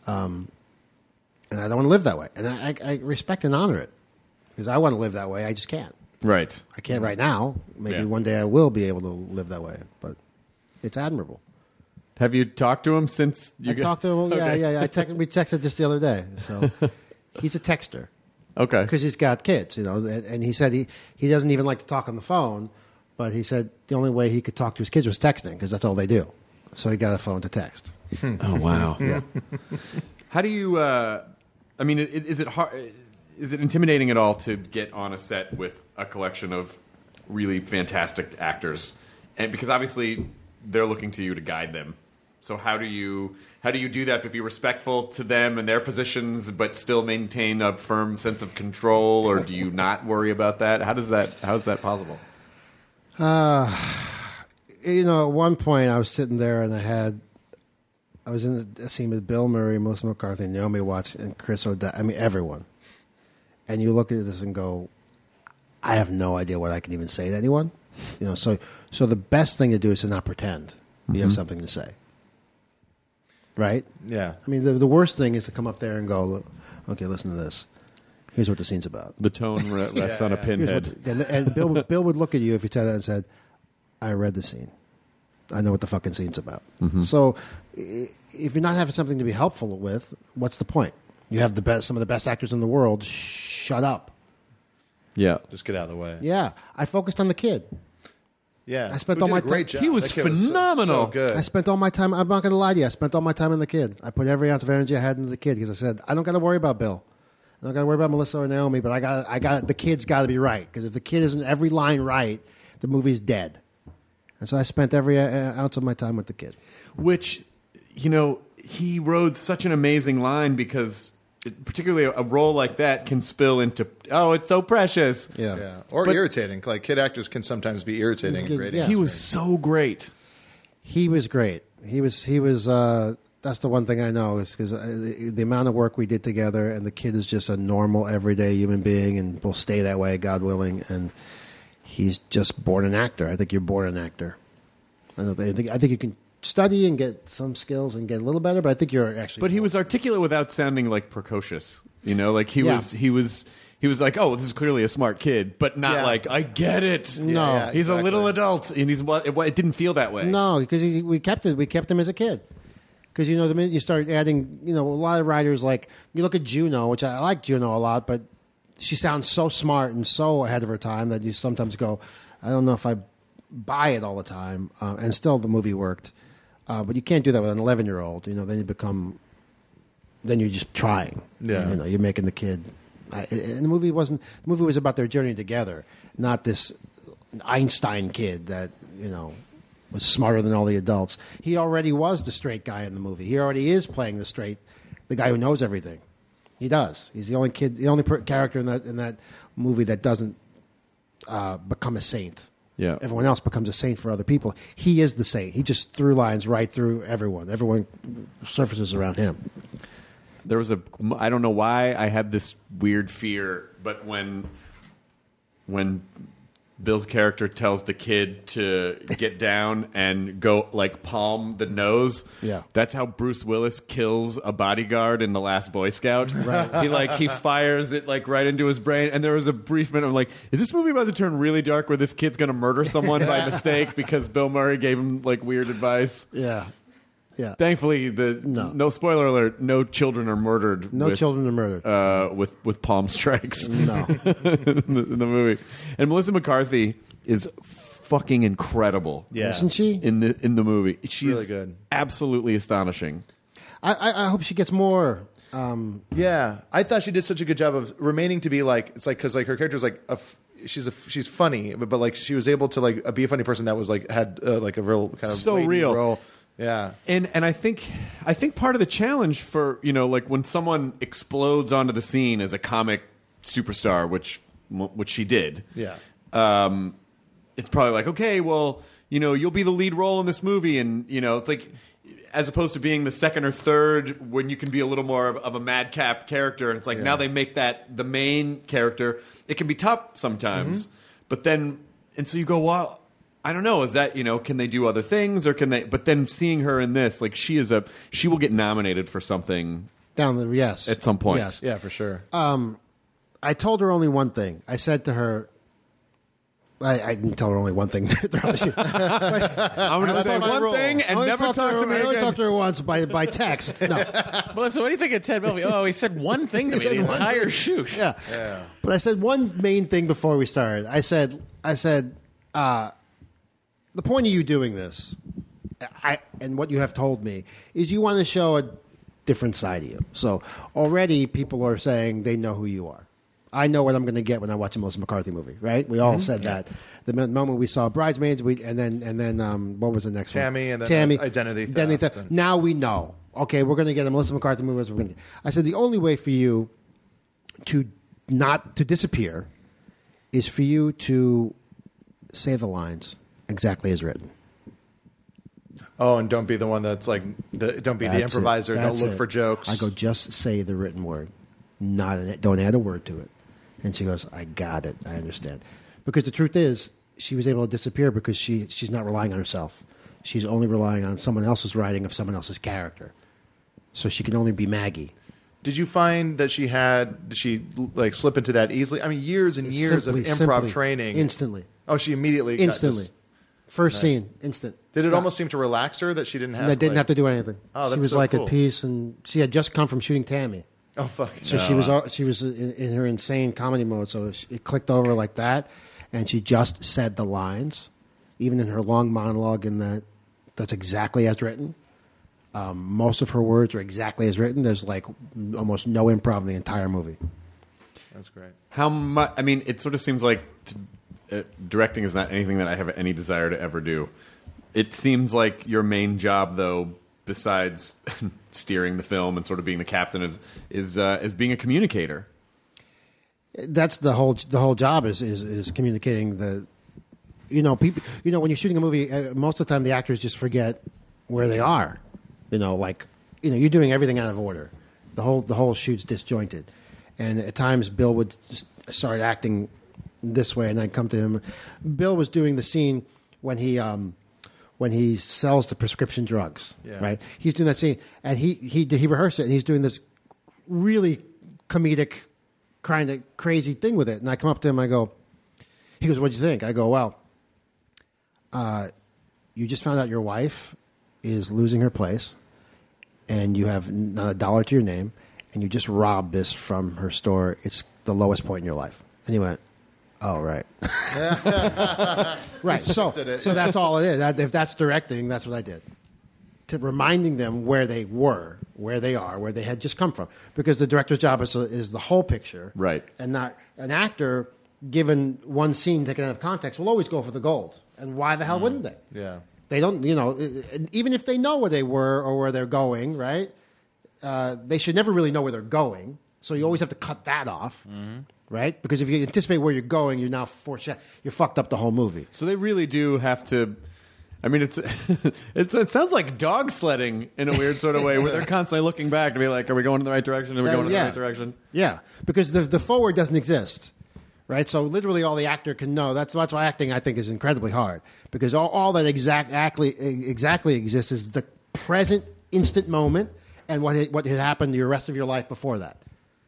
Um, and I don't want to live that way. And I, I, I respect and honor it because I want to live that way. I just can't. Right. I can't right now. Maybe Yeah. one day I will be able to live that way. But it's admirable. Have you talked to him since you I got- talked to him. Yeah, Okay. yeah, yeah. I text, we texted just the other day. So he's a texter Okay. because he's got kids, you know. And, and he said he, he doesn't even like to talk on the phone, but he said the only way he could talk to his kids was texting because that's all they do. So he got a phone to text. Oh wow. Yeah. How do you? Uh, I mean, is, is it hard? Is it intimidating at all to get on a set with a collection of really fantastic actors? And because obviously they're looking to you to guide them. So how do you how do you do that but be respectful to them and their positions but still maintain a firm sense of control, or do you not worry about that? How does that how is that possible? Uh, you know, at one point I was sitting there and I had, I was in a scene with Bill Murray, Melissa McCarthy, Naomi Watts, and Chris O'Donnell. I mean, everyone. And you look at this and go, I have no idea what I can even say to anyone. You know, so so the best thing to do is to not pretend you have something to say. Right? Yeah. I mean, the the worst thing is to come up there and go, okay, listen to this. Here's what the scene's about. The tone re- rests on a Here's what- pinhead. and and Bill, would- Bill would look at you if you said that and said, I read the scene. I know what the fucking scene's about. So i- if you're not having something to be helpful with, what's the point? You have the best, some of the best actors in the world. Shut up. Yeah. Just get out of the way. Yeah. I focused on the kid. Yeah. I spent Who all did my a great time- job. He was That kid so- phenomenal. So, good. I spent all my time, I'm not going to lie to you, I spent all my time in the kid. I put every ounce of energy I had into the kid because I said, I don't got to worry about Bill. I don't got to worry about Melissa or Naomi, but I got, I got, the kid's got to be right because if the kid isn't every line right, the movie's dead. And so I spent every uh, ounce of my time with the kid. Which, you know, he rode such an amazing line because it, particularly a, a role like that can spill into, oh, it's so precious. Yeah. Yeah. Or But- irritating. Like, kid actors can sometimes be irritating. Yeah. and great Yeah. He was so great. He was great. He was, he was, uh, that's the one thing I know is because the, the amount of work we did together and the kid is just a normal, everyday human being and will stay that way, God willing. And he's just born an actor. I think you're born an actor. I, don't think, I think I think you can study and get some skills and get a little better, but I think you're actually. But he born. was articulate without sounding like precocious. You know, like he Yeah. was he was he was like, oh, this is clearly a smart kid, but not Yeah. like I get it. No. yeah, He's a exactly. little adult, and he's what it, it didn't feel that way. No, because he, we kept it. We kept him as a kid. Because you know, the minute you start adding, you know, a lot of writers like you look at Juno, which I like Juno a lot, but she sounds so smart and so ahead of her time that you sometimes go, I don't know if I buy it all the time. Uh, and still, the movie worked, uh, but you can't do that with an eleven-year-old. You know, then you become, then you're just trying. Yeah. you know, you're making the kid. I, and the movie wasn't. The movie was about their journey together, not this Einstein kid that you know. Was smarter than all the adults. He already was the straight guy in the movie. He already is playing the straight, the guy who knows everything. He does. He's the only kid, the only per- character in that in that movie that doesn't uh, become a saint. Yeah. Everyone else becomes a saint for other people. He is the saint. He just through lines right through everyone. Everyone surfaces around him. There was a I don't know why I had this weird fear, but when when Bill's character tells the kid to get down and go like palm the nose. Yeah. That's how Bruce Willis kills a bodyguard in The Last Boy Scout. Right. He like he fires it like right into his brain, and there was a brief minute I'm like, is this movie about to turn really dark where this kid's gonna murder someone by mistake because Bill Murray gave him like weird advice? Yeah, yeah. Thankfully, the No. no spoiler alert, no children are murdered. No with, children are murdered. uh, with with palm strikes. No. in, the, in the movie. And Melissa McCarthy is fucking incredible. Yeah. Isn't she? In the in the movie, she's Really good. absolutely astonishing. I, I, I hope she gets more. Um, Yeah, I thought she did such a good job of remaining to be like it's like because like her character is like a f- she's a she's funny, but, but like she was able to like be a funny person that was like had uh, like a real kind of So weighty real. role. Yeah, And and I think I think part of the challenge for you know like when someone explodes onto the scene as a comic superstar, which which she did. yeah, um, it's probably like, okay, well, you know, you'll be the lead role in this movie, and you know, it's like, as opposed to being the second or third, when you can be a little more of, of a madcap character, and it's like now they make that the main character. It can be tough sometimes, but then, and so you go, well, I don't know, is that you know, can they do other things, or can they? But then seeing her in this, like, she is a, she will get nominated for something Down the yes. At some point. Yes. Yeah, for sure. I told her only one thing. I said to her, I, I didn't tell her only one thing throughout the shoot. I'm going to say my one role. thing and only never talked talk to, to her, me I only again. talked to her once by, by text. No. Well, so what do you think of Ted Mosby? Oh, he said one thing to me the entire shoot. Yeah. yeah. But I said one main thing before we started. I said, I said, uh, the point of you doing this, I, and what you have told me, is you want to show a different side of you. So already people are saying they know who you are. I know what I'm going to get when I watch a Melissa McCarthy movie, right? We all mm-hmm. said yeah. that. The moment we saw Bridesmaids, we and then and then um, what was the next Tammy, one? and then Tammy, Identity Theft. Identity Theft. And... Now Now we know. Okay, we're going to get a Melissa McCarthy movie. We're going to. I said the only way for you to not to disappear is for you to say the lines exactly as written. Oh, and don't be the one that's like, the, don't be That's the improviser. it. Don't That's look it. for jokes. I go, just say the written word. Not an, don't add a word to it. And she goes, I got it. I understand. Because the truth is, she was able to disappear because she she's not relying on herself. She's only relying on someone else's writing of someone else's character. So she can only be Maggie. Did you find that she had, did she like slip into that easily? I mean, years and years Simply, of improv simply, training. Instantly. Oh, she immediately got Instantly. this- First Nice. scene, instant. Did it Got- almost seem to relax her that she didn't have I didn't like- have to do anything. Oh, she that's was so like cool. at peace, and she had just come from shooting Tammy. Oh, fuck. So she was she was in, in her insane comedy mode. So it clicked over like that, and she just said the lines, even in her long monologue. In that, that's exactly as written. Um, most of her words are exactly as written. There's like almost no improv in the entire movie. That's great. How much? I mean, it sort of seems like to, uh, directing is not anything that I have any desire to ever do. It seems like your main job, though, besides steering the film and sort of being the captain, is is, uh, is being a communicator. That's the whole the whole job is is, is communicating the. You know, people. You know, when you're shooting a movie, uh, most of the time the actors just forget where they are. You know, like you know, you're doing everything out of order. The whole the whole shoot's disjointed, and at times Bill would just start acting this way, and I'd come to him. Bill was doing the scene when he um, when he sells the prescription drugs. Yeah. Right, he's doing that scene, and he he he rehearsed it, and he's doing this really comedic, kind of crazy thing with it. And I come up to him, I go, he goes, "What'd you think?" I go, "Well, uh, you just found out your wife is losing her place, and you have not a dollar to your name, and you just robbed this from her store. It's the lowest point in your life." And he went, "Oh, right." Right. So, so that's all it is. That, if that's directing, that's what I did. To reminding them where they were, where they are, where they had just come from. Because the director's job is, is the whole picture. Right. And not an actor, given one scene taken out of context, will always go for the gold. And why the hell wouldn't they? Yeah. They don't, you know, even if they know where they were or where they're going, right? Uh, they should never really know where they're going. So you always have to cut that off, mm-hmm. right? Because if you anticipate where you're going, you're now fortunate. You're fucked up the whole movie. So they really do have to. I mean, it's, it's it sounds like dog sledding in a weird sort of way, where they're constantly looking back to be like, "Are we going in the right direction? Are we Uh, going in yeah. the right direction?" Yeah, because the the forward doesn't exist, right? So literally, all the actor can know. That's that's why acting, I think, is incredibly hard, because all, all that exactly exactly exists is the present instant moment and what had, what had happened to your rest of your life before that.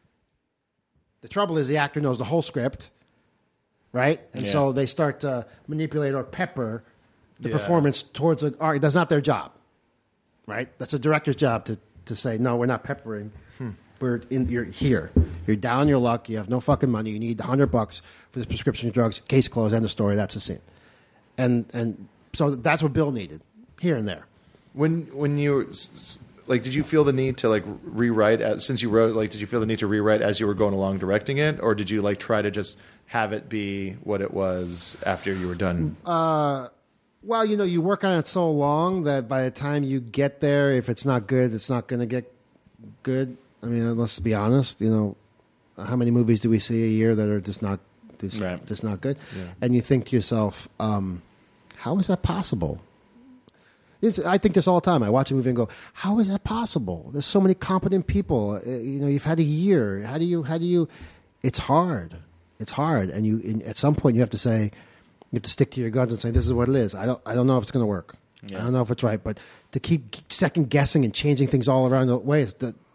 The trouble is the actor knows the whole script, right? And Yeah. so they start to manipulate or pepper the Yeah. performance towards a art. That's not their job, right? That's a director's job to, to say, no, we're not peppering. We're in, you're here. You're down on your luck. You have no fucking money. You need a hundred bucks for this prescription drugs. Case closed. End of story. That's the scene. And and so that's what Bill needed here and there. When when you like, did you feel the need to like rewrite as, since you wrote? Like, did you feel the need to rewrite as you were going along directing it, or did you like try to just have it be what it was after you were done? Uh, well, you know, you work on it so long that by the time you get there, if it's not good, it's not going to get good. I mean, let's be honest. You know, how many movies do we see a year that are just not just, Right. just not good? And you think to yourself, um, how is that possible? It's, I think this all the time. I watch a movie and go, "How is that possible? There's so many competent people. Uh, you know, you've had a year. How do you? How do you?" It's hard. It's hard, and you. And at some point, you have to say, you have to stick to your guns and say, "This is what it is." I don't. I don't know if it's going to work. Yeah. I don't know if it's right, but to keep second guessing and changing things all around the way, the,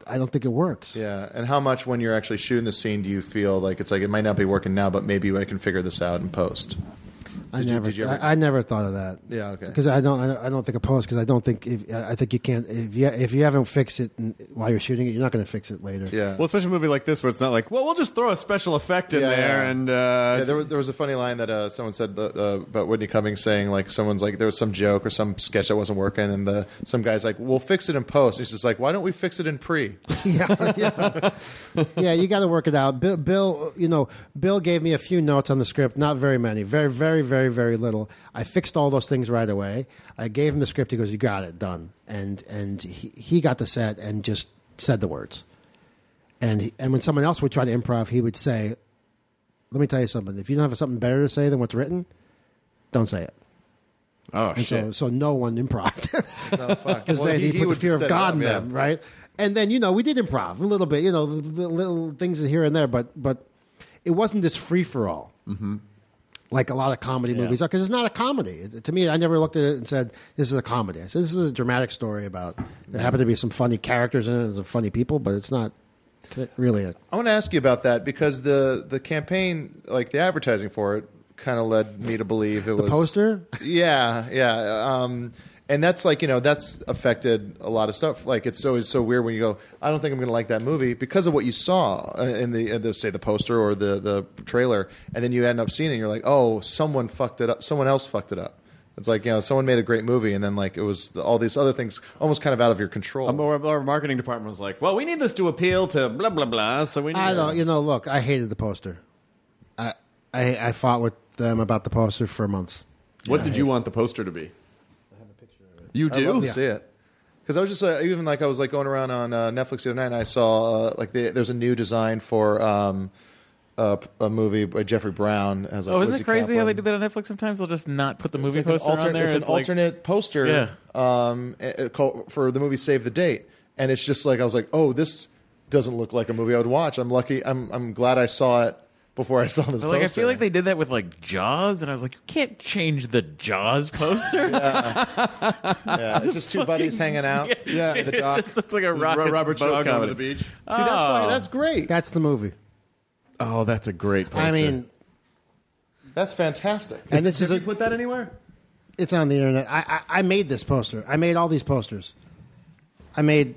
I don't think it works. Yeah, and how much when you're actually shooting the scene do you feel like it's like it might not be working now, but maybe I can figure this out in post? I Did you- never, did you ever- I, I never thought of that. Yeah, okay. Because I don't, I don't- I don't think of post. Because I don't think if I think you can't if you if you haven't fixed it in- while you're shooting it, you're not going to fix it later. Yeah. Well, especially a movie like this where it's not like, well, we'll just throw a special effect in Yeah, there yeah. and uh, Yeah, there, was, there was a funny line that uh, someone said uh, about Whitney Cummings saying like someone's like there was some joke or some sketch that wasn't working, and the some guy's like, we'll fix it in post. He's just like, why don't we fix it in pre? yeah, yeah. yeah, you got to work it out. Bill, Bill, you know, Bill gave me a few notes on the script, not very many, very, very, very, very little. I fixed all those things right away. I gave him the script. He goes, "You got it, done." And and he, he got the set and just said the words. And he, and when someone else would try to improv, he would say, "Let me tell you something. If you don't have something better to say than what's written, don't say it." oh And shit. so, so no one improved. No, fuck. Because Well, then he, put the would fear set of it God up, in yeah. them, right? And then, you know, we did improv a little bit, you know, the, the little things here and there, but but it wasn't this free for all, mm-hmm. like a lot of comedy Yeah. movies are. Because it's not a comedy. It- to me, I never looked at it and said, "This is a comedy." I said, "This is a dramatic story about." There happen to be some funny characters in it, and some funny people, but it's not really a. I want to ask you about that because the the campaign, like the advertising for it, kind of led me to believe it The was poster? Yeah, yeah. Um, and that's like, you know, that's affected a lot of stuff. Like, it's always so weird when you go, I don't think I'm going to like that movie because of what you saw in the, in the, say, the poster or the, the trailer. And then you end up seeing it and you're like, oh, someone fucked it up. Someone else fucked it up. It's like, you know, someone made a great movie and then, like, it was all these other things almost kind of out of your control. Um, our, our marketing department was like, well, we need this to appeal to blah, blah, blah, so we need I don't, you know, look, I hated the poster. I, I, I fought with them about the poster for months. What did you want the poster to be? You I'd do? love to see it. Because I was just uh, even like I was like going around on uh, Netflix the other night, and I saw uh, like the, there's a new design for um, a, a movie by Jeffrey Brown. As like, Oh, isn't Lizzie it crazy Kaplan. how they do that on Netflix sometimes? They'll just not put the movie It's like poster an alter- on there. It's an like- alternate poster Yeah. um, uh, called, for the movie Save the Date, and it's just like I was like, oh, this doesn't look like a movie I would watch. I'm lucky. I'm I'm glad I saw it before I saw this. But, like, I poster. feel like they did that with like Jaws, and I was like, you can't change the Jaws poster. yeah, it's just two buddies hanging out. Yeah. in the it dock. just looks like a rock. Robert Shaw going to the beach. See, that's funny. That's great. That's the movie. Oh, that's a great poster. I mean, That's fantastic. and this is Have a, you put that anywhere? it's on the internet. I, I, I made this poster. I made all these posters. I made.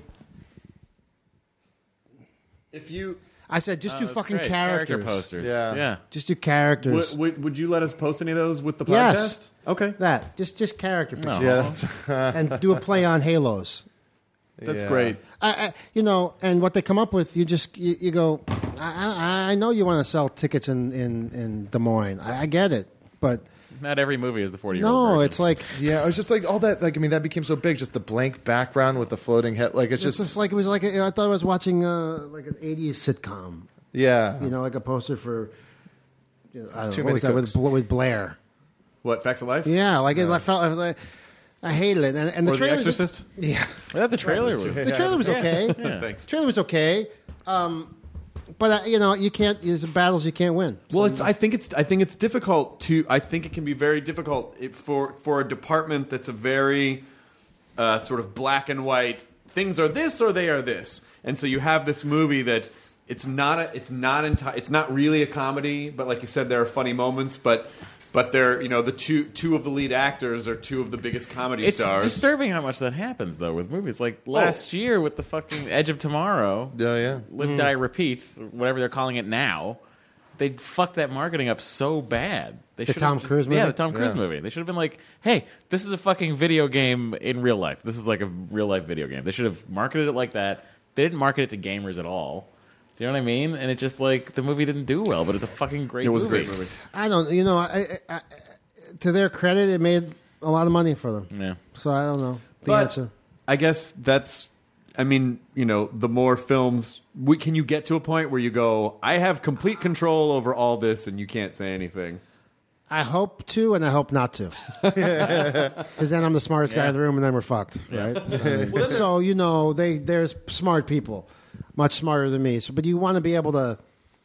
If you I said just Oh, do that's fucking great. characters. Character posters. Yeah. yeah. Just do characters. would, would, would you let us post any of those with the podcast? Yes. Okay. That just just character pictures. Yeah, that's, And do a play on Halos. That's Yeah. great. I, I, you know, and what they come up with, you just you, you go. I, I, I know you want to sell tickets in in, in Des Moines. I, I get it, but Not every movie is the forty-year-old no, version. it's like yeah. It was just like all that. Like I mean, that became so big. Just the blank background with the floating head. Like it's it's just, just like it was like a, I thought I was watching uh, like an eighties sitcom. yeah. You know, like a poster for. You know, I don't Too know, what many was that with, cooks. Bla- with Blair? What, Facts of Life? Yeah, like it, I felt I was like. I hated it, and, and the Or The trailer. Exorcist? Yeah, I thought the trailer was. the trailer was okay. Thanks. The trailer was okay, um, but uh, you know you can't. There's battles you can't win. Well, it's, I think it's I think it's difficult to I think it can be very difficult if for for a department that's a very uh, sort of black and white. Things are this or they are this, and so you have this movie that it's not a, it's not enti- it's not really a comedy, but like you said, there are funny moments, but. But they're, you know, the two two of the lead actors are two of the biggest comedy It's stars. disturbing how much that happens though with movies. Like last year with the fucking Edge of Tomorrow, Yeah, yeah. Live Die Repeat, whatever they're calling it now. They fucked that marketing up so bad. They The should've Tom just- Cruise movie? Yeah, the Tom Cruise Yeah. movie. They should have been like, "Hey, this is a fucking video game in real life. This is like a real life video game." They should have marketed it like that. They didn't market it to gamers at all. Do you know what I mean? And it just like the movie didn't do well, but it's a fucking great. it was movie. a great movie. I don't. You know, I, I, I, to their credit, it made a lot of money for them. Yeah. So I don't know the But answer. I guess that's. I mean, you know, the more films, we, can you get to a point where you go, I have complete control over all this, and you can't say anything? I hope to, and I hope not to, because then I'm the smartest guy Yeah. in the room, and then we're fucked, right? I mean, so you know, they there's smart people, much smarter than me. So, but you want to be able to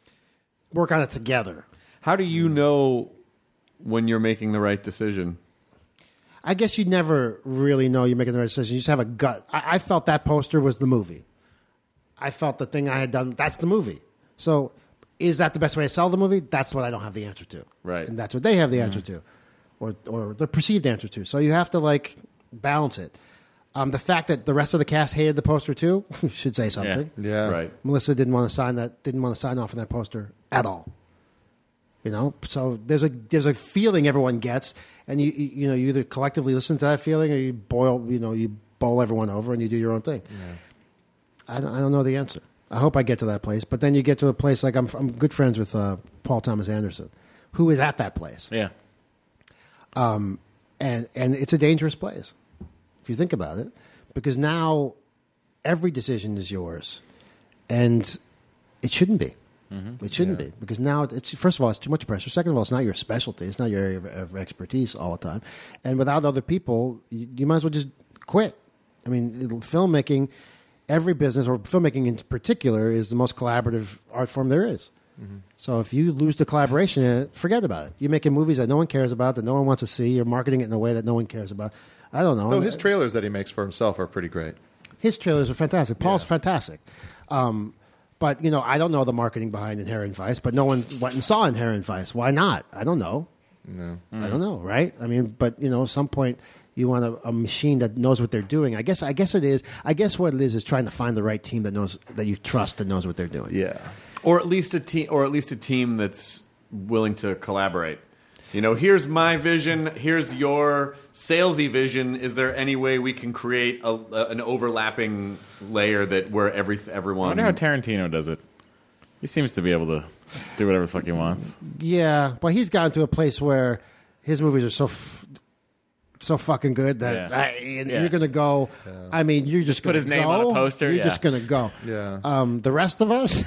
work on it together. How do you know when you're making the right decision? I guess you never really know you're making the right decision. You just have a gut. I, I felt that poster was the movie. I felt the thing I had done, that's the movie. So is that the best way to sell the movie? That's what I don't have the answer to. Right. And that's what they have the answer to, or or the perceived answer to. So you have to, like, balance it. Um, the fact that the rest of the cast hated the poster too should say something. Yeah. Right. Melissa didn't want to sign that. Didn't want to sign off on that poster at all. You know, so there's a there's a feeling everyone gets, and you you, you know you either collectively listen to that feeling or you boil you know you bowl everyone over and you do your own thing. Yeah. I don't, I don't know the answer. I hope I get to that place, but then you get to a place like I'm I'm good friends with uh, Paul Thomas Anderson, who is at that place. Yeah. Um, and and it's a dangerous place if you think about it, because now every decision is yours, and it shouldn't be. Mm-hmm. It shouldn't Yeah. be, because now it's, first of all, it's too much pressure. Second of all, it's not your specialty. It's not your area of, of expertise all the time. And without other people, you, you might as well just quit. I mean, it, filmmaking, every business, or filmmaking in particular, is the most collaborative art form there is. Mm-hmm. So if you lose the collaboration in it, forget about it. You're making movies that no one cares about, that no one wants to see. You're marketing it in a way that no one cares about. I don't know. Though his trailers that he makes for himself are pretty great. His trailers are fantastic. Paul's Yeah. fantastic. Um, but, you know, I don't know the marketing behind Inherent Vice, but no one went and saw Inherent Vice. Why not? I don't know. No. I don't know, right? I mean, but, you know, at some point you want a, a machine that knows what they're doing. I guess I guess it is. I guess what it is is trying to find the right team that knows, that you trust, that knows what they're doing. Yeah. Or at least a team, or at least a team that's willing to collaborate. You know, here's my vision. Here's your salesy vision. Is there any way we can create a, a, an overlapping layer that where every I everyone? wonder how Tarantino does it. He seems to be able to do whatever the fuck he wants. Yeah, but he's gotten to a place where his movies are so f- so fucking good that Yeah. I, and Yeah. you going to go. I mean, you're just Put gonna his name go, on a poster, You're yeah. just going to go. Yeah. Um, the rest of us,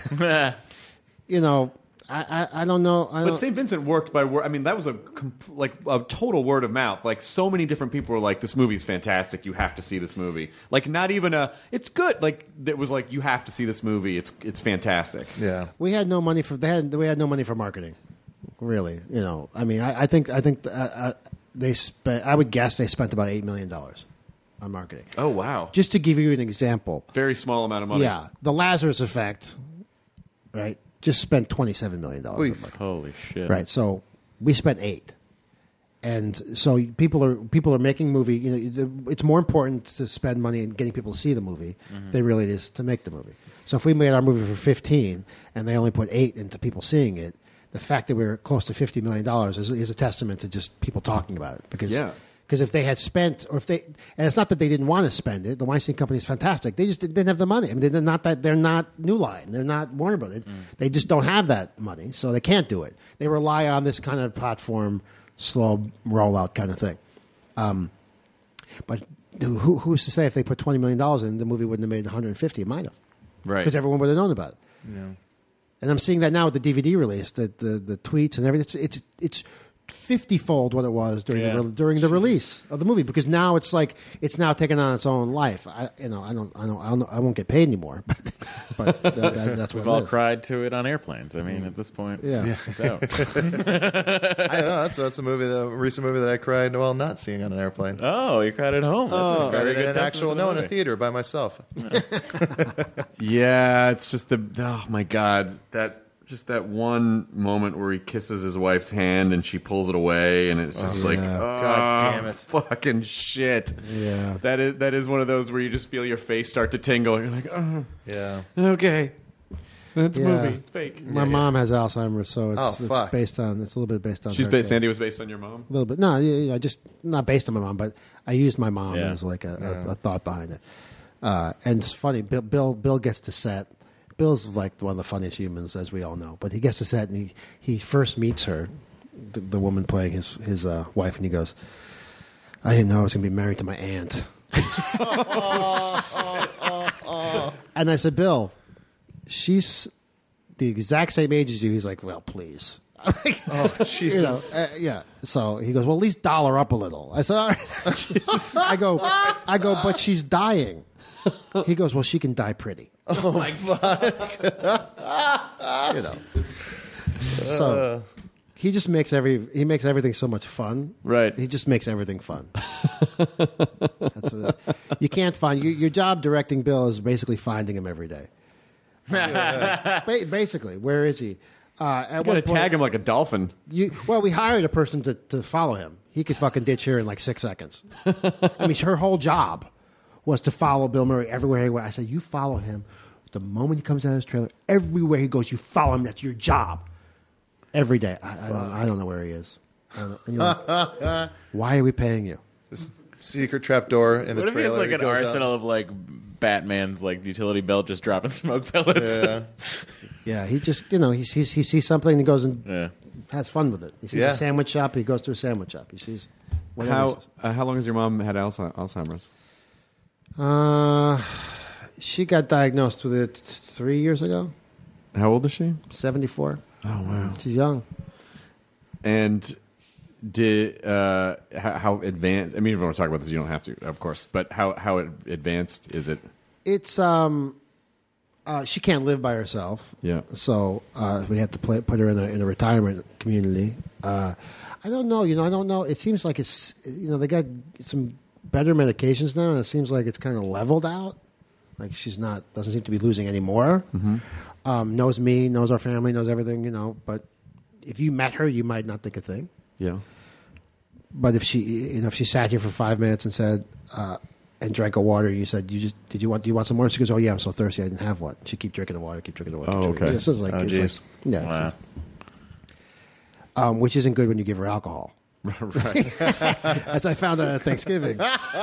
you know, I, I, I don't know. I But don't, Saint Vincent worked by word. I mean, that was a comp- like a total word of mouth. Like so many different people were like, "This movie's fantastic. You have to see this movie." Like not even a, "It's good." Like it was like, "You have to see this movie. It's it's fantastic." Yeah. we had no money for they had we had no money for marketing, really. You know, I mean, I, I think I think uh, uh, they spent. I would guess they spent about eight million dollars on marketing. Oh wow! Just to give you an example, Very small amount of money. yeah, the Lazarus Effect, right? Just spent twenty-seven million dollars. on marketing. Holy shit. Right. So we spent eight, and so people are people are making movie. You know, the, it's more important to spend money in getting people to see the movie Mm-hmm. than really it is to make the movie. So if we made our movie for fifteen and they only put eight into people seeing it, the fact that we we're close to fifty million dollars is, is a testament to just people talking about it. Because Yeah. Because if they had spent, or if they, and it's not that they didn't want to spend it. The Weinstein Company is fantastic. They just didn't have the money. I mean, they're not that. They're not New Line. They're not Warner Brothers. Mm. They just don't have that money, so they can't do it. They rely on this kind of platform, slow rollout kind of thing. Um, but who, who's to say if they put twenty million dollars in, the movie wouldn't have made one hundred fifty? It might have, Right. because everyone would have known about it. Yeah. And I'm seeing that now with the D V D release, the the, the tweets and everything. It's it's, it's fifty-fold what it was during Yeah. the re- during the release of the movie, because now it's like it's now taken on its own life. I you know I don't I don't I, don't, I won't get paid anymore, but but that, that, that's what We've it all is. cried to it on airplanes. I mean, at this point, Yeah. it's out. I know that's that's a movie, the recent movie that I cried while not seeing on an airplane. Oh, you cried at home. That's a I very cried good in an testament actual to the no in a movie. theater by myself. Yeah, it's just the oh my god, that just that one moment where he kisses his wife's hand and she pulls it away, and it's just like, yeah. oh, God damn it. fucking shit. Yeah. that is that is one of those where you just feel your face start to tingle. You're like, oh, Yeah. okay, that's a Yeah. movie. It's fake. My mom has Alzheimer's, so it's, Oh, it's fuck. based on it's a little bit based on. She's her based. too. Sandy was based on your mom. A little bit. No, yeah, yeah, just not based on my mom, but I used my mom Yeah. as like a, a, a thought behind it. Uh, and it's funny. Bill, Bill Bill gets to set. Bill's like one of the funniest humans, as we all know. But he gets to set, and he, he first meets her, the, the woman playing his his uh, wife, and he goes, "I didn't know I was going to be married to my aunt." And I said, "Bill, she's the exact same age as you." He's like, "Well, please." Oh You know, Jesus! uh, yeah. So he goes, "Well, at least dollar up a little." I said, "All right." I go, I go, but she's dying. He goes, "Well, she can die pretty." Oh my fuck! You know. So he just makes every he makes everything so much fun. Right. He just makes everything fun. That's what it is. You can't find your, your job directing Bill is basically finding him every day. Ba- basically, where is he? Uh, at You what gotta point- tag him like a dolphin. You, well, we hired a person to, to follow him. He could fucking ditch here in like six seconds. I mean, her whole job was to follow Bill Murray everywhere he went. I said, you follow him. The moment he comes out of his trailer, everywhere he goes, you follow him. That's your job. Every day. I, I, don't, I don't know where he is. I don't, and you're like, why are we paying you? This secret trapdoor in the What if he trailer. has like he an goes out. arsenal of like Batman's like utility belt just dropping smoke pellets? Yeah. Yeah, he just, you know, he sees, he sees something and he goes and Yeah. has fun with it. He sees Yeah. a sandwich shop, he goes to a sandwich shop. He sees whatever he How sees. uh, how long has your mom had Alzheimer's? Alzheimer's? Uh, she got diagnosed with it three years ago, How old is she? seventy-four. Oh wow! She's young. And did uh, how, how advanced? I mean, if you want to talk about this, you don't have to, of course. But how how advanced is it? It's, um, uh, she can't live by herself. Yeah. So uh, we had to play, put her in a, in a retirement community. Uh, I don't know. You know, I don't know. It seems like it's, you know, they got some better medications now, and it seems like it's kind of leveled out. Like she's not, doesn't seem to be losing any more. Mm-hmm. Um, knows me, knows our family, knows everything, you know. But if you met her, you might not think a thing. Yeah. But if she, you know, if she sat here for five minutes and said, uh, and drank a water, you said, "You just did you want? Do you want some more?" She goes, "Oh yeah, I'm so thirsty, I didn't have one." She keep drinking the water, keep drinking the water. Oh, keep drinking. okay. This is like, Oh, it's geez. like yeah, Wow. it's- um, which isn't good when you give her alcohol. Right. As I found out at Thanksgiving.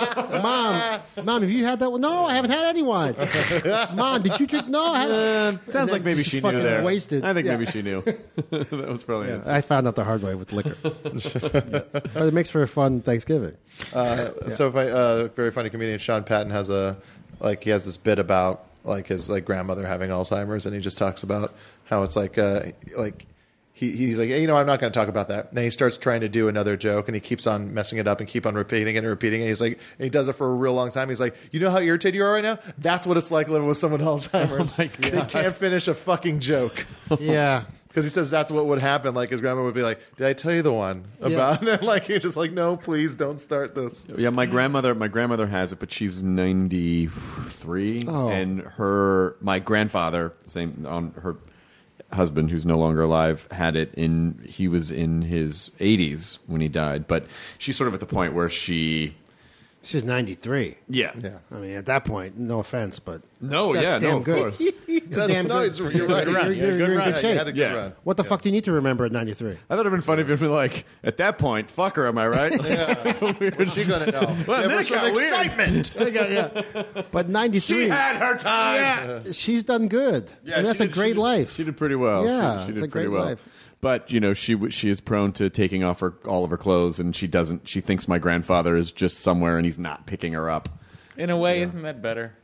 Mom, Mom, have you had that one? No, I haven't had any wine. Mom, did you drink? No, I haven't. Uh, sounds And like then maybe she's she knew fucking there. wasted. I think Yeah. maybe she knew. That was probably it. I found out the hard way with liquor. Yeah. But it makes for a fun Thanksgiving. Uh, So if I, uh, very funny comedian Sean Patton has a like he has this bit about like his like grandmother having Alzheimer's, and he just talks about how it's like uh, like he, he's like, hey, you know, I'm not going to talk about that. And then he starts trying to do another joke, and he keeps on messing it up and keep on repeating it and repeating it. He's like, and he does it for a real long time. He's like, you know how irritated you are right now? That's what it's like living with someone with Alzheimer's. Oh my They God. can't finish a fucking joke. Yeah. Because he says that's what would happen. Like his grandma would be like, "Did I tell you the one about?" And then, like he's just like, "No, please don't start this." Yeah, my grandmother. My grandmother has it, but she's ninety-three, Oh. and her my grandfather, same on her husband, who's no longer alive, had it in. He was in his eighties when he died, but she's sort of at the point where she. She's ninety-three. Yeah. Yeah. I mean, at that point, no offense, but No, that's yeah, damn no, of good. course. It's That's damn nice. good. You're right. You're, run. you're, Yeah, good you're in run. good Yeah, shape. you had a good Yeah. run. What the fuck do you need to remember at ninety-three? I thought it'd been funny if you'd been like, at that point, fuck her, am I right? What's she gonna know? Well, There then was it got some weird. excitement. yeah. But ninety-three. She had her time. yeah, she's done good. Yeah, I mean, that's she a did- great she did- life. She did pretty well. Yeah, she, she it's did a pretty great well. life. But you know, she w- she is prone to taking off her all of her clothes, and she doesn't. She thinks my grandfather is just somewhere, and he's not picking her up. In a way, isn't that better?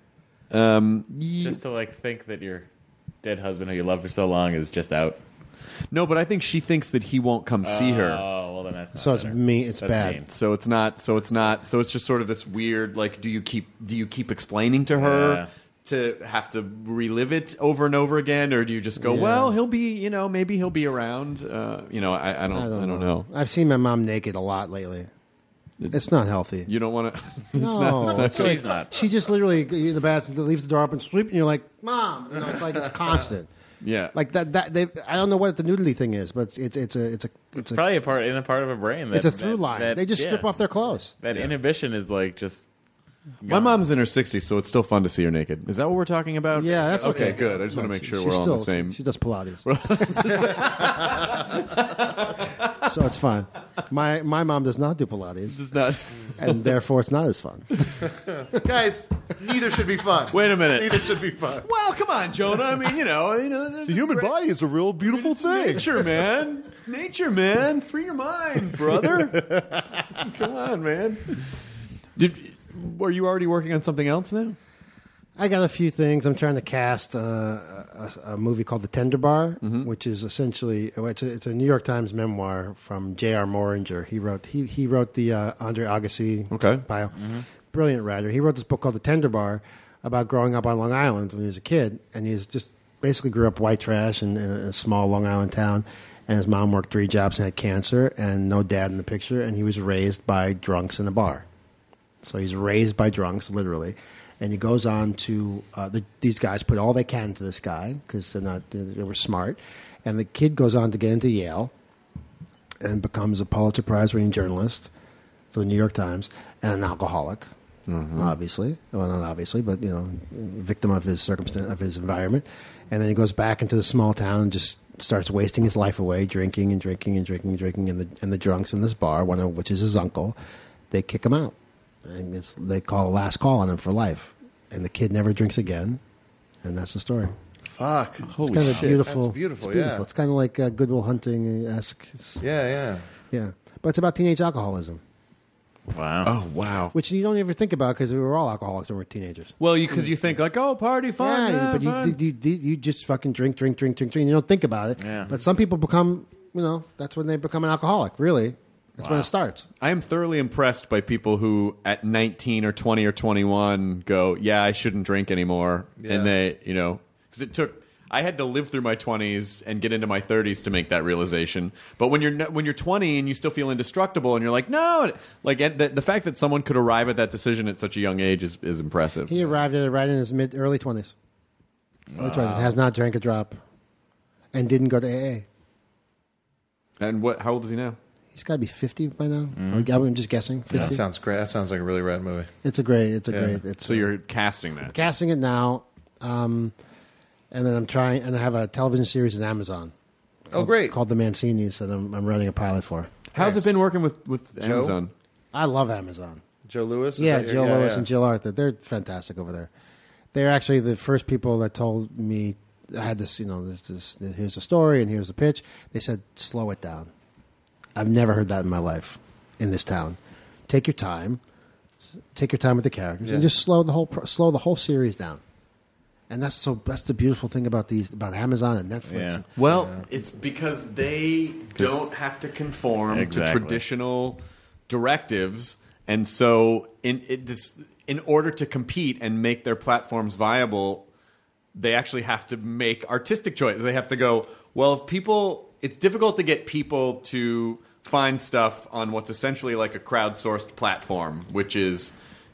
Um, Just to like think that your dead husband who you loved for so long is just out. no, but I think she thinks that he won't come see her. Oh, well then that's not So it's better. me. It's That's bad. mean. So it's not. So it's not. So it's just sort of this weird. Like, do you keep? Do you keep explaining to her Yeah. to have to relive it over and over again, or do you just go, Yeah. well, he'll be. You know, maybe he'll be around. Uh, you know, I, I don't. I don't, I don't know. I've seen my mom naked a lot lately. It's not healthy. You don't want to. no, it's So like- he's not. She just literally in the bathroom leaves the door open, sleep, and you're like, "Mom," you know, it's like it's constant. Yeah. Like that. That they. I don't know what the nudity thing is, but it's it's, it's a it's a it's a Probably a part in a part of a brain. That, it's a through that- line. that- they just yeah. strip off their clothes. That inhibition is like just. My mom's in her sixties, so it's still fun to see her naked. Is that what we're talking about? Yeah, that's okay. good. I just want to No, make she- sure she's we're all still, on the same. She does Pilates, so it's fine. My my mom does not do Pilates, It's not. and therefore it's not as fun. Guys, neither should be fun. Wait a minute. Neither should be fun. Well, come on, Jonah. I mean, you know, you know, there's The human a great- body is a real beautiful It's thing. nature, man. It's nature, man. Free your mind, brother. Come on, man. Did were you already working on something else now? I got a few things. I'm trying to cast uh, a, a movie called The Tender Bar, which is essentially it's a, it's a New York Times memoir from J R. Moringer. He wrote he he wrote the uh, Andre Agassi Okay. bio. Brilliant writer. He wrote this book called The Tender Bar about growing up on Long Island when he was a kid, and he's just basically grew up white trash in, in a small Long Island town. And his mom worked three jobs and had cancer, and no dad in the picture. And he was raised by drunks in a bar. So he's raised by drunks, literally. And he goes on to uh, the, these guys put all they can into this guy because they're not they were smart. And the kid goes on to get into Yale and becomes a Pulitzer Prize winning journalist for the New York Times and an alcoholic, mm-hmm. obviously. Well, not obviously, but you know, victim of his circumstance, of his environment. And then he goes back into the small town and just starts wasting his life away, drinking and drinking and drinking and drinking. And the and the drunks in this bar, one of which is his uncle, they kick him out. And it's, they call a last call on him for life. And the kid never drinks again. And that's the story. Fuck. It's kind of shit. beautiful. That's beautiful, it's beautiful. yeah. It's kind of like uh, Good Will Hunting-esque. Yeah, yeah. Yeah. But it's about teenage alcoholism. Wow. Oh, wow. Which you don't ever think about because we were all alcoholics when we were teenagers. Well, because you, you think like, oh, party, fun, Yeah, yeah, but fun. you, you, you, you just fucking drink, drink, drink, drink, drink. You don't think about it. Yeah. But some people become, you know, that's when they become an alcoholic, really. That's when it starts. I am thoroughly impressed by people who at nineteen or twenty or twenty-one go, yeah, I shouldn't drink anymore. Yeah. And they, you know, because it took, I had to live through my twenties and get into my thirties to make that realization. But when you're n- when you're twenty and you still feel indestructible and you're like, no, like the, the fact that someone could arrive at that decision at such a young age is, is impressive. He arrived at it right in his mid early twenties. Early twenties. Has not drank a drop, and didn't go to A A. And what? How old is he now? He's got to be fifty by now. Mm. I'm just guessing. fifty. That sounds great. That sounds like a really rad movie. It's a great. It's a Yeah. great. It's So you're casting that. casting it now, um, and then I'm trying, and I have a television series on Amazon. Oh, called- great. Called The Mancinis, that I'm, I'm running a pilot for. How's Nice. it been working with, with Joe? Amazon? I love Amazon. Joe Lewis? Is Yeah, that your- Joe Lewis yeah. and Jill Arthur. They're fantastic over there. They're actually the first people that told me I had this, you know, this, this, here's a story and here's the pitch. They said, slow it down. I've never heard that in my life in this town. Take your time. Take your time with the characters Yeah. and just slow the whole pro- slow the whole series down. And that's so that's the beautiful thing about these about Amazon and Netflix. Yeah. Well, it's because they don't have to conform Exactly. to traditional directives, and so in it, this, in order to compete and make their platforms viable, they actually have to make artistic choices. They have to go, well, if people, it's difficult to get people to find stuff on what's essentially like a crowdsourced platform, which is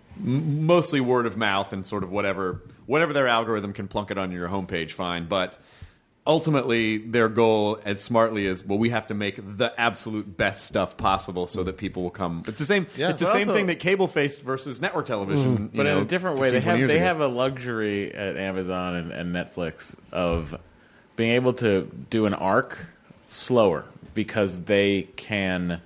m- mostly word of mouth and sort of whatever whatever their algorithm can plunk it on your homepage, fine. But ultimately, their goal at Smartly is, well, we have to make the absolute best stuff possible so that people will come. It's the same. Yeah. It's the But same also- thing that cable faced versus network television. you But in know, a different way, they fifteen, twenty have years they ago. have a luxury at Amazon and, and Netflix of being able to do an arc slower because they can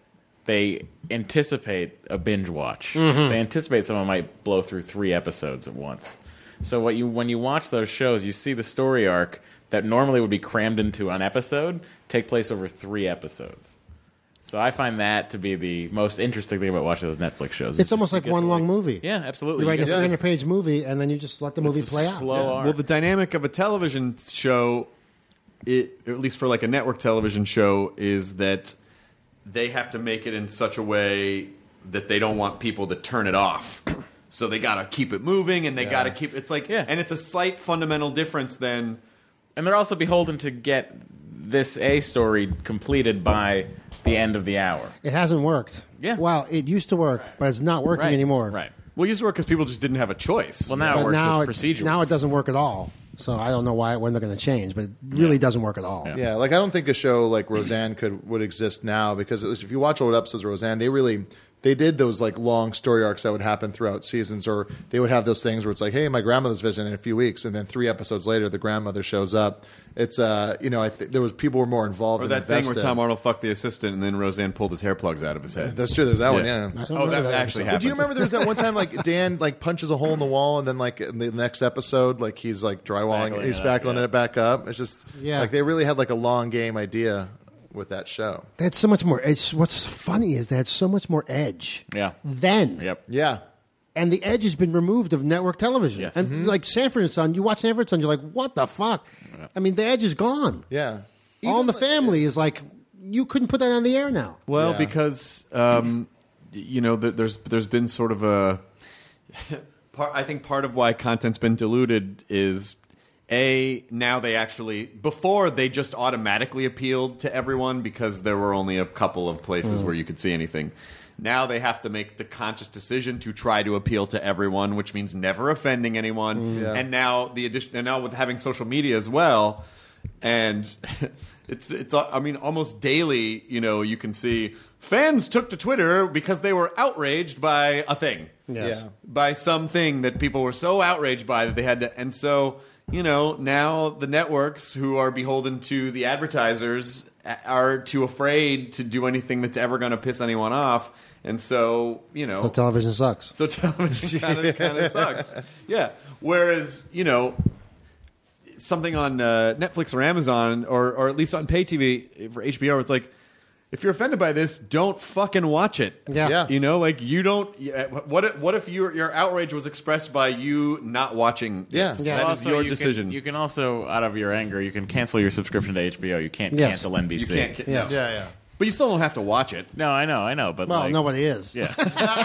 they anticipate a binge watch. Mm-hmm. They anticipate someone might blow through three episodes at once. So what you when you watch those shows, you see the story arc that normally would be crammed into an episode take place over three episodes. So I find that to be the most interesting thing about watching those Netflix shows. It's just almost you like get one to, long movie. Yeah, absolutely. You write a get to three hundred this- page movie and then you just let the movie it's a play out. slow arc. Well, the dynamic of a television show, it, or at least for like a network television show, is that they have to make it in such a way that they don't want people to turn it off. So they got to keep it moving, and they Yeah. got to keep. It's like, Yeah. and it's a slight fundamental difference than. And they're also beholden to get this A story completed by the end of the hour. It hasn't worked. Yeah. Well, it used to work, but it's not working Right. anymore. Right. Well, it used to work because people just didn't have a choice. Well, now But it works now with it, procedurals. now it doesn't work at all. So I don't know why when they're going to change, but it really doesn't work at all. Yeah. Yeah, like I don't think a show like Roseanne could would exist now because it was, if you watch old episodes of Roseanne, they really they did those like long story arcs that would happen throughout seasons, or they would have those things where it's like, hey, my grandmother's visiting in a few weeks, and then three episodes later, the grandmother shows up. It's uh, you know, I th- there was people were more involved. Or and that thing where invested. Tom Arnold fucked the assistant, and then Roseanne pulled his hair plugs out of his head. That's true. There's that one. Yeah. Yeah. I don't Oh, remember that, that actually episode. happened. Do you remember there was that one time like Dan like punches a hole in the wall and then like in the next episode like he's like drywalling, Spackling he's it up, spackling yeah. it back up. It's just Yeah. like they really had like a long game idea with that show. They had so much more. It's what's funny is they had so much more edge. Yeah. Then. Yep. Yeah. And the edge has been removed of network television. Yes. And Mm-hmm. like Sanford and Son, you watch Sanford and Son, you're like, what the fuck? I mean, the edge is gone. Yeah. All in the like- Family is like, you couldn't put that on the air now. Well, Yeah. because um, you know, there, there's there's been sort of a. part, I think part of why content's been diluted is a now they actually before they just automatically appealed to everyone because there were only a couple of places where you could see anything. Now they have to make the conscious decision to try to appeal to everyone, which means never offending anyone. Yeah. And now the addition, and now with having social media as well, and it's it's I mean almost daily, you know, you can see fans took to Twitter because they were outraged by a thing, Yes. Yeah. by something that people were so outraged by that they had to, and so. You know, now the networks who are beholden to the advertisers are too afraid to do anything that's ever going to piss anyone off. And so, you know. So television sucks. So television kind of kind of sucks. Yeah. Whereas, you know, something on uh, Netflix or Amazon or, or at least on pay T V for H B O, it's like, if you're offended by this, don't fucking watch it. Yeah. Yeah. You know, like you don't. yeah, What if, what if your your outrage was expressed by you not watching? Yeah. it? Yeah. That is Also, your you decision. Can, you can also, out of your anger, you can cancel your subscriction to H B O. You can't Yes. cancel N B You C. can't. ca- Yes. no. Yeah, yeah. But you still don't have to watch it. No, I know, I know, but Well, like, nobody is. Yeah.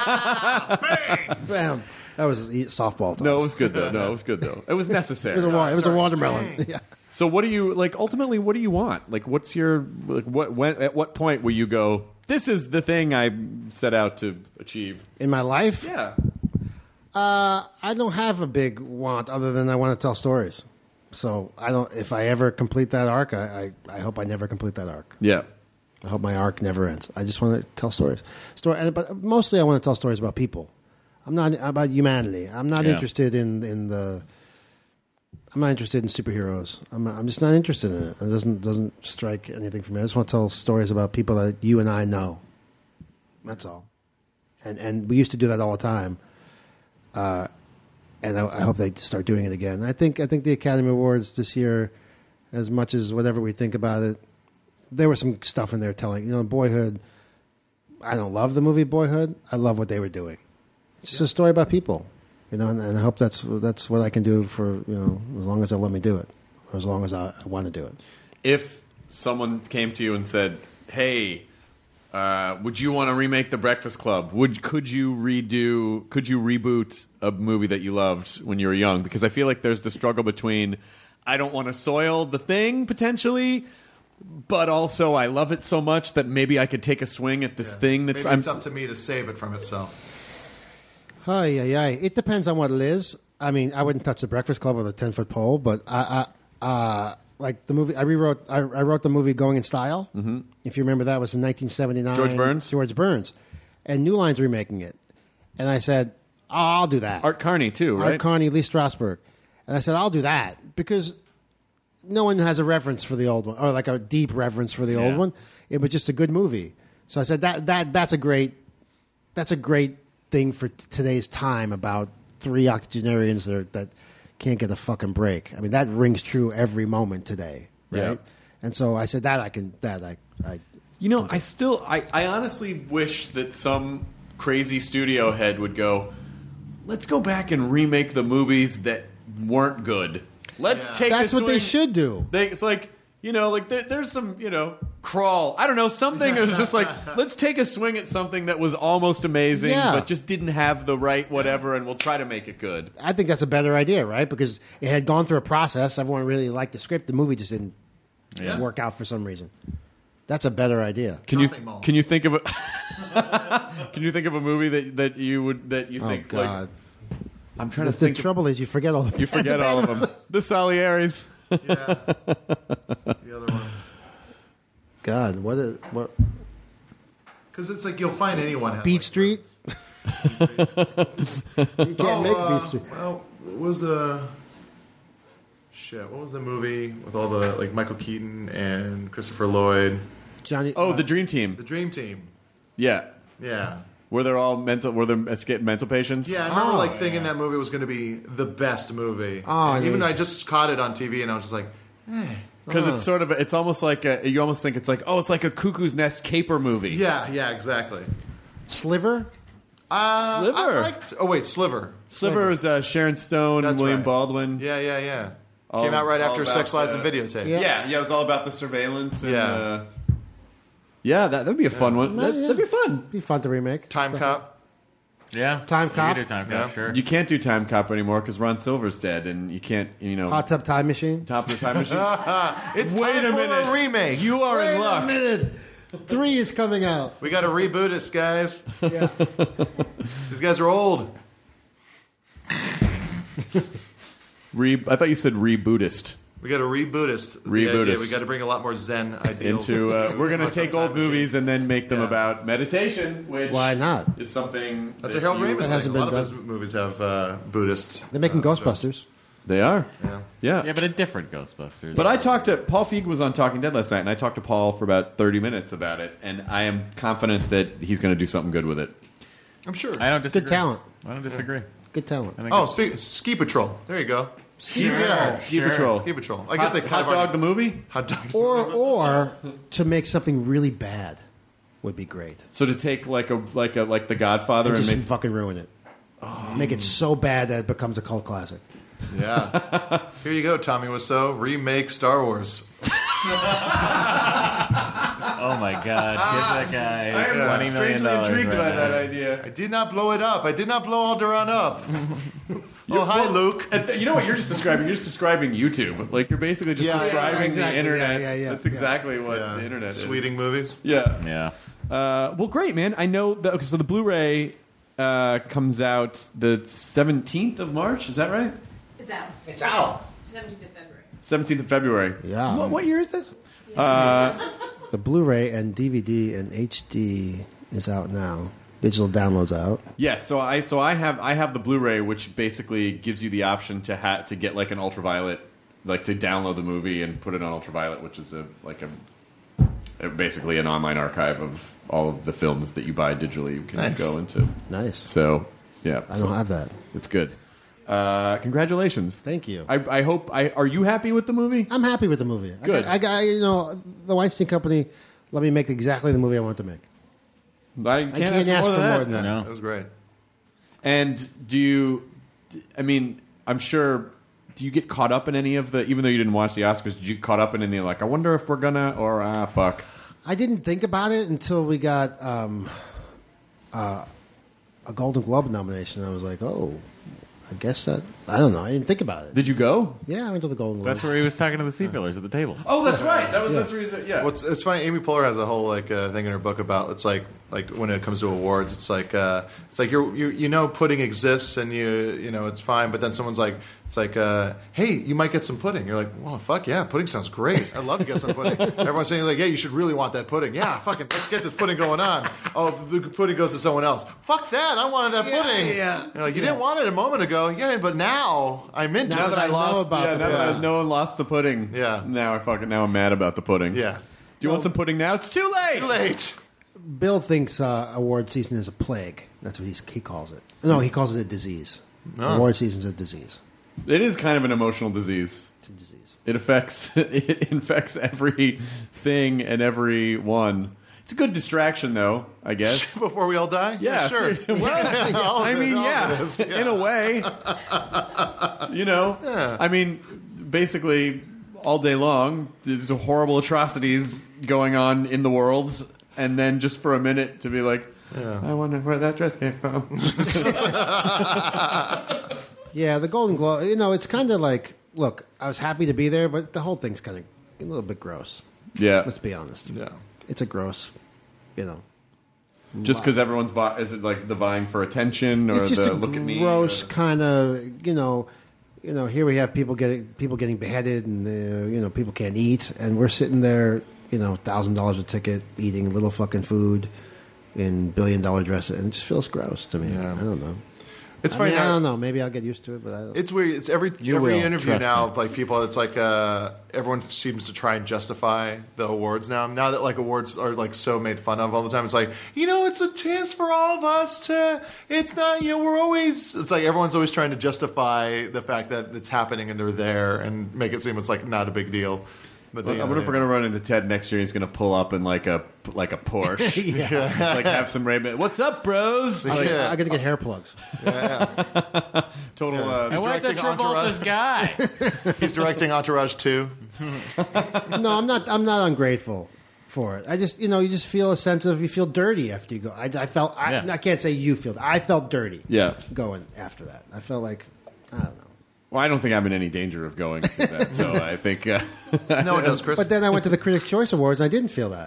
Bam. That was e- softball. Toss. No, it was good though. No, it was good though. It was It necessary. was a, wa- it was a watermelon. Yeah. So what do you like? Ultimately, what do you want? Like, what's your like? What when? At what point will you go? This is the thing I set out to achieve. In my life, Yeah. uh, I don't have a big want other than I want to tell stories. So I don't. If I ever complete that arc, I, I, I hope I never complete that arc. Yeah. I hope my arc never ends. I just want to tell stories. Story, and- but mostly I want to tell stories about people. I'm not about humanity. I'm not Yeah. interested in, in the. I'm not interested in superheroes. I'm I'm just not interested in it. It doesn't doesn't strike anything for me. I just want to tell stories about people that you and I know. That's all. And and we used to do that all the time. Uh, and I, I hope they start doing it again. I think I think the Academy Awards this year, as much as whatever we think about it, there was some stuff in there telling, you know, Boyhood. I don't love the movie Boyhood. I love what they were doing. It's just a story about people, you know, and, and I hope that's that's what I can do for, you know, as long as they'll let me do it, or as long as I, I want to do it. If someone came to you and said, "Hey, uh, would you want to remake The Breakfast Club? Would could you redo? Could you reboot a movie that you loved when you were young?" Because I feel like there's the struggle between I don't want to soil the thing potentially, but also I love it so much that maybe I could take a swing at this thing that's. Maybe I'm, it's up to me to save it from itself. Ay, ay, ay. It depends on what it is. I mean, I wouldn't touch The Breakfast Club with a ten foot pole, but I, I uh, like the movie. I rewrote. I, I wrote the movie Going in Style. Mm-hmm. If you remember, that was in nineteen seventy-nine. George Burns? George Burns, and New Line's remaking it. And I said, oh, I'll do that. Art Carney too, right? Art Carney, Lee Strasberg, and I said, I'll do that because no one has a reference for the old one, or like a deep reference for the Yeah. old one. It was just a good movie. So I said that that that's a great that's a great thing for t- today's time about three octogenarians that are, that can't get a fucking break. I mean, that rings true every moment today, right? Yeah. And so I said that I can that I I You know, I still, I, I honestly wish that some crazy studio head would go, let's go back and remake the movies that weren't good. Let's Yeah. take that's a what they swing- should do. They, it's like, you know, like there, there's some, you know, Crawl. I don't know, something that was just like, let's take a swing at something that was almost amazing, Yeah. but just didn't have the right whatever, and we'll try to make it good. I think that's a better idea, right? Because it had gone through a process. Everyone really liked the script. The movie just didn't Yeah. work out for some reason. That's a better idea. Can you Shopping mall. can you think of a can you think of a movie that, that you would that you Oh think God! like I'm trying The, to the think of- trouble is, you forget all the you forget all of them. The Salieri's. Yeah. The other ones. God, what is what? Because it's like you'll find anyone. has, Beat like, Street. you can't Oh, make uh, Beat Street. Well, what was the shit? What was the movie with all the like Michael Keaton and Christopher Lloyd? Johnny. Oh, uh, the Dream Team. The Dream Team. Yeah. Yeah. Were they all mental? Were there escape mental patients? Yeah, I remember Oh, like thinking that movie was going to be the best movie. Oh, And even yeah. I just caught it on T V and I was just like, eh. Because it's sort of, it's almost like a, you almost think it's like, oh, it's like a Cuckoo's Nest caper movie. Yeah, yeah, exactly. Sliver. Uh, Sliver. I liked, oh wait, Sliver. Sliver is uh, Sharon Stone and That's William right. Baldwin. Yeah, yeah, yeah. All- Came out right all after about Sex, Lies, the- and Videotape. Yeah. Yeah, yeah, it was all about the surveillance. And, Yeah. uh, yeah, that that'd be a fun one. That, Yeah. That'd be fun. Be fun to remake. Time Cop. Yeah. Time You Cop? can do Time Cop, Yeah. sure. You can't do Time Cop anymore because Ron Silver's dead, and you can't, you know, Hot Tub Time Machine. Top of the Time Machine. It's Wait time a for minute, a remake. You are Wait in a luck. minute. Three is coming out. We got to reboot it, guys. Yeah. These guys are old. Re- I thought you said rebootist. We got to rebootist. the Rebootist. idea. We got to bring a lot more Zen ideals Into uh, we're going to take old Time movies machine. and then make them Yeah. about meditation, which Why not? is something That's that what Harold you- Ramis That thing. hasn't A lot been of his done. movies have uh, Buddhist. They're making uh, Ghostbusters. They are. Yeah. Yeah. Yeah, but a different Ghostbusters. But I talked to Paul Feig was on Talking Dead last night, and I talked to Paul for about thirty minutes about it, and I am confident that he's going to do something good with it. I'm sure. I don't disagree. Good talent. I don't disagree. Good talent. I think Oh, it's- speak, Ski Patrol. There you go. Ski, Yeah. Ski Sure. Patrol. Ski Patrol. I guess Hot, they kind Hot of Dog already- the movie. Hot Dog. Or or to make something really bad would be great. So to take like a like a like The Godfather And and, just make fucking ruin it. Make it so bad that it becomes a cult classic. Yeah. Here you go, Tommy Wiseau. Remake Star Wars. Oh my God! Give that guy twenty million dollars right now. idea. I did not blow it up. I did not blow Alderaan up. Oh, hi, Luke. And th- you know what you're just describing? You're just describing YouTube. Like you're basically just Yeah, yeah, describing exactly. the internet. Yeah, yeah, yeah. That's exactly what Yeah. the internet is. Sweeting movies. Yeah. Yeah. Uh, well, great, man. I know. The, okay, so the Blu-ray uh, comes out the seventeenth of March. Is that right? It's out. It's out. seventeenth of February. seventeenth of February. Yeah. What, what year is this? Uh, The Blu-ray and D V D and H D is out now. Digital downloads out. yeah. So I so I have I have the Blu-ray, which basically gives you the option to ha- to get like an ultraviolet, like to download the movie and put it on ultraviolet, which is a like a, a basically an online archive of all of the films that you buy digitally. You can Nice. go into. Nice. So yeah, I so don't have that. it's good. Uh, congratulations. Thank you. I, I hope. I are you happy with the movie? I'm happy with the movie. I Good. got, I got, you know, the Weinstein Company let me make exactly the movie I want to make. I I can't, can't ask for more than that. No. That was great. And do you? I mean, I'm sure. Do you get caught up in any of the? Even though you didn't watch the Oscars, did you get caught up in any? Like, I wonder if we're gonna or ah fuck. I didn't think about it until we got um, uh, a Golden Globe nomination. I was like, oh, I guess that. I don't know. I didn't think about it. Did you go? Yeah, I went to the Golden Globe. That's where he was talking to the sea fillers at the table. Oh, that's right. That was that's the reason. Yeah. What's it's funny. Amy Poehler has a whole like uh, thing in her book about it's like like when it comes to awards, it's like uh, it's like you're you you know pudding exists and you you know it's fine, but then someone's like it's like uh, hey, you might get some pudding. You're like, well, fuck yeah, pudding sounds great. I'd love to get some pudding. Everyone's saying like, yeah, you should really want that pudding. Yeah, fucking let's get this pudding going on. Oh, the pudding goes to someone else. Fuck that, I wanted that Yeah, pudding. yeah. You're like, you didn't want it a moment ago. Yeah, but now I'm into Now it. that I know about yeah, the now that pudding. I, no one lost the pudding. Yeah. Now I fucking now I'm mad about the pudding. Yeah. Do you want some pudding now? It's too late. Too late. Bill thinks uh, award season is a plague. That's what he's, he calls it. No, he calls it a disease. Award season's a disease. It is kind of an emotional disease. It's a disease. It affects it infects everything and everyone. It's a good distraction, though. I guess. Before we all die? Yeah, sure. well, I mean, yeah, in a way. You know, I mean, basically, all day long, there's horrible atrocities going on in the world, and then just for a minute to be like, I wonder where that dress came from. Yeah, the Golden Globe. You know, it's kind of like, look, I was happy to be there, but the whole thing's kind of a little bit gross. Yeah, Let's be honest. Yeah. It's a gross, you know. just because everyone's buy- is it like the vying for attention or It's just the a look at me? gross or- kind of, you know, you know. Here we have people getting people getting beheaded, and uh, you know, people can't eat, and we're sitting there, you know, thousand dollars a ticket, eating little fucking food in billion dollar dresses, and it just feels gross to me. Yeah. I don't know. It's I, funny. mean, I now- don't know. Maybe I'll get used to it, but I don't. It's weird. It's every You every will, interview trust now me. of like people. It's like uh, everyone seems to try and justify the awards now. Now that like awards are like so made fun of all the time. It's like, you know, it's a chance for all of us to. It's not. You know, we're always. It's like everyone's always trying to justify the fact that it's happening and they're there and make it seem it's like not a big deal. But I they, wonder if we're gonna run into Ted next year. He's gonna pull up in like a like a Porsche. yeah. Just like have some Ray-Ban. What's up, bros? I, Yeah. I got to get hair plugs. Total. Yeah. Uh, I want the directing Entourage. Travolta's guy. He's directing Entourage two. No, I'm not. I'm not ungrateful for it. I just, you know, you just feel a sense of you feel dirty after you go. I, I felt. I, Yeah. I can't say you feel. I felt dirty. Yeah. Going after that, I felt like I don't know. Well, I don't think I'm in any danger of going to that. So I think. Uh, No one does, Chris. But then I went to the Critics' Choice Awards, and I didn't feel that.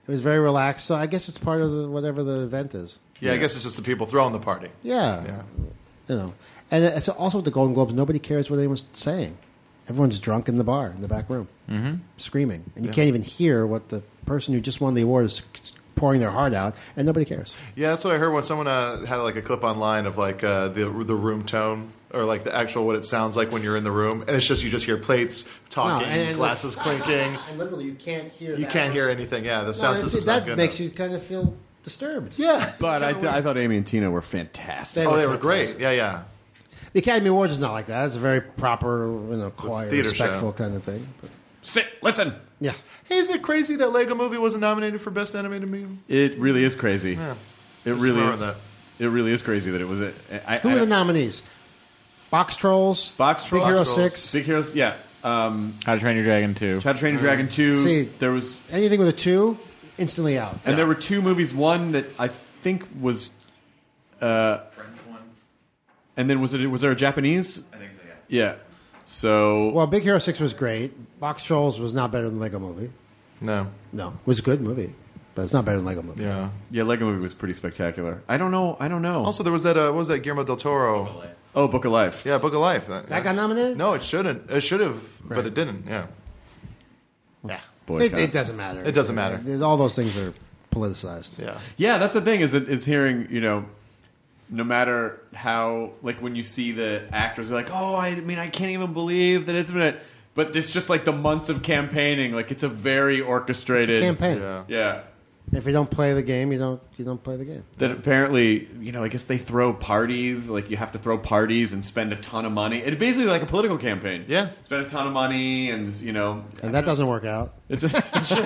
It was very relaxed. So I guess it's part of the, whatever the event is. Yeah, I guess it's just the people throwing the party. Yeah. Yeah. You know. And it's also with the Golden Globes, nobody cares what anyone's saying. Everyone's drunk in the bar, in the back room, mm-hmm. screaming. And you Yeah. can't even hear what the person who just won the award is pouring their heart out, and nobody cares. Yeah, that's what I heard when someone uh, had like a clip online of like uh, the the room tone or like the actual what it sounds like when you're in the room, and it's just you just hear plates talking, No, and- and glasses like, clinking. And literally, you can't hear. You that can't hear person. anything. Yeah, the No, sound it- system's that not good makes enough. you kind of feel disturbed. Yeah, But I, kinda weird. I thought Amy and Tina were fantastic. They oh, were they were fantastic. great. Yeah, yeah. The Academy Awards is not like that. It's a very proper, you know, quiet, theater respectful show. kind of thing. But, Sit, listen. yeah. Hey, isn't it crazy that Lego Movie wasn't nominated for Best Animated Movie? It really is crazy. Yeah. It Just really remember is. that. It really is crazy that it was. A, I, Who I, were the nominees? Box Trolls, Box Trolls, Big Hero Box Trolls. Six. Big Heroes. Yeah. Um, How to Train Your Dragon two. How to Train Your Dragon two. See. There was, Anything with a two, instantly out. and there were two movies. One that I think was, uh, French one. and then was it was there a Japanese? I think so, yeah. Yeah. So Well, Big Hero Six was great. Box Trolls was not better than Lego Movie. No. No, it was a good movie, but it's not better than Lego Movie. Yeah. yeah, Lego Movie was pretty spectacular. I don't know. I don't know. Also, there was that. Uh, what was that? Guillermo del Toro. oh, Book of Life. Yeah, Book of Life. That, That got nominated? No, it shouldn't. It should have, but Right. it didn't. Yeah. Yeah. Boy, It, it doesn't matter. It doesn't matter. It- all those things are politicized. Yeah. Yeah, that's the thing. Is it is hearing you know, no matter how like when you see the actors be like, oh, I mean, I can't even believe that it's been. A, but it's just like the months of campaigning. Like it's a very orchestrated It's a campaign. Yeah. Yeah. If you don't play the game, you don't you don't play the game. That apparently, you know, I guess they throw parties. Like you have to throw parties and spend a ton of money. It's basically like a political campaign. Yeah. Spend a ton of money, and you know, And that doesn't work out, it's just,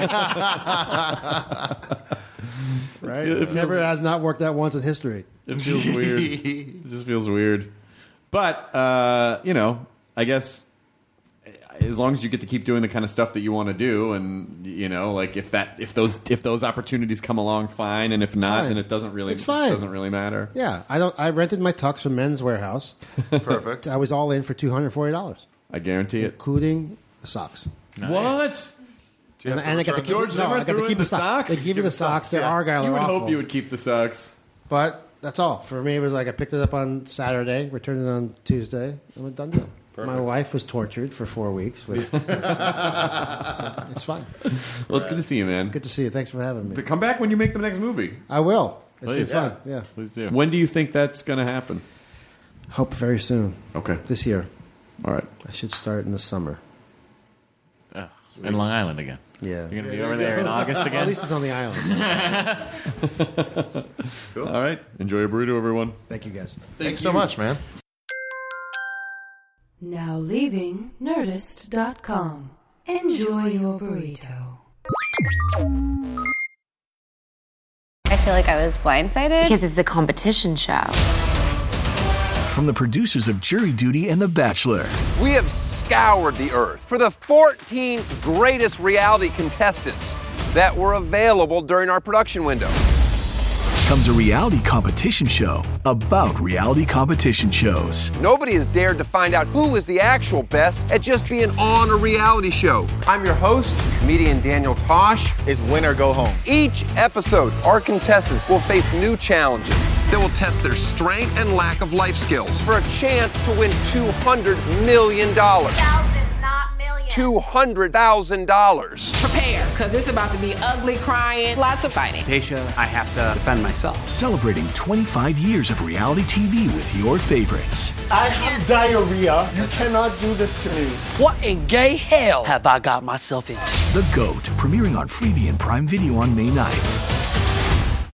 right? It It feels- never has not worked out once in history. it feels weird. It just feels weird. But uh, you know, I guess as long as you get to keep doing the kind of stuff that you want to do, and you know, like if that if those if those opportunities come along, fine, and if not, Fine. then it doesn't really It's fine. It doesn't really matter. Yeah, I don't. I rented my tux from Men's Warehouse. Perfect. I was all in for two hundred forty dollars, I guarantee it. including the socks. What? Do you And, have to and I got to return keep, George no, Zimmer I got threw to in keep the the socks. socks? They give you the socks. They're yeah. Argyle. You They're would awful. hope you would keep the socks. But that's all. For me, it was like I picked it up on Saturday, returned it on Tuesday, and we're done deal. My wife was tortured for four weeks. With, so it's fine. Well, it's good to see you, man. Good to see you. Thanks for having me. But come back when you make the next movie. I will. It's Please. been fun. Yeah. Please do. When do you think that's going to happen? Hope very soon. Okay. This year. All right. I should start in the summer. Oh, in Long Island again. Yeah. You're going to be over there in August Well, again? at least it's on the island. All right. Enjoy your burrito, everyone. Thank you, guys. Thanks so much, man. Now leaving Nerdist dot com. Enjoy your burrito. I feel like I was blindsided because it's a competition show. From the producers of Jury Duty and The Bachelor, We have scoured the earth for the fourteen greatest reality contestants that were available during our production window. comes a reality competition show about reality competition shows. Nobody has dared to find out who is the actual best at just being on a reality show. I'm your host, comedian Daniel Tosh. It's win or go home. Each episode, our contestants will face new challenges that will test their strength and lack of life skills for a chance to win two hundred million dollars. Thousands, not millions. two hundred thousand dollars. Prepare, because it's about to be ugly, crying, lots of fighting. Tasha, I have to defend myself. Celebrating twenty-five years of reality T V with your favorites. I have diarrhea. You cannot do this to me. What in gay hell have I got myself into? The GOAT, premiering on Freevee and Prime Video on May ninth.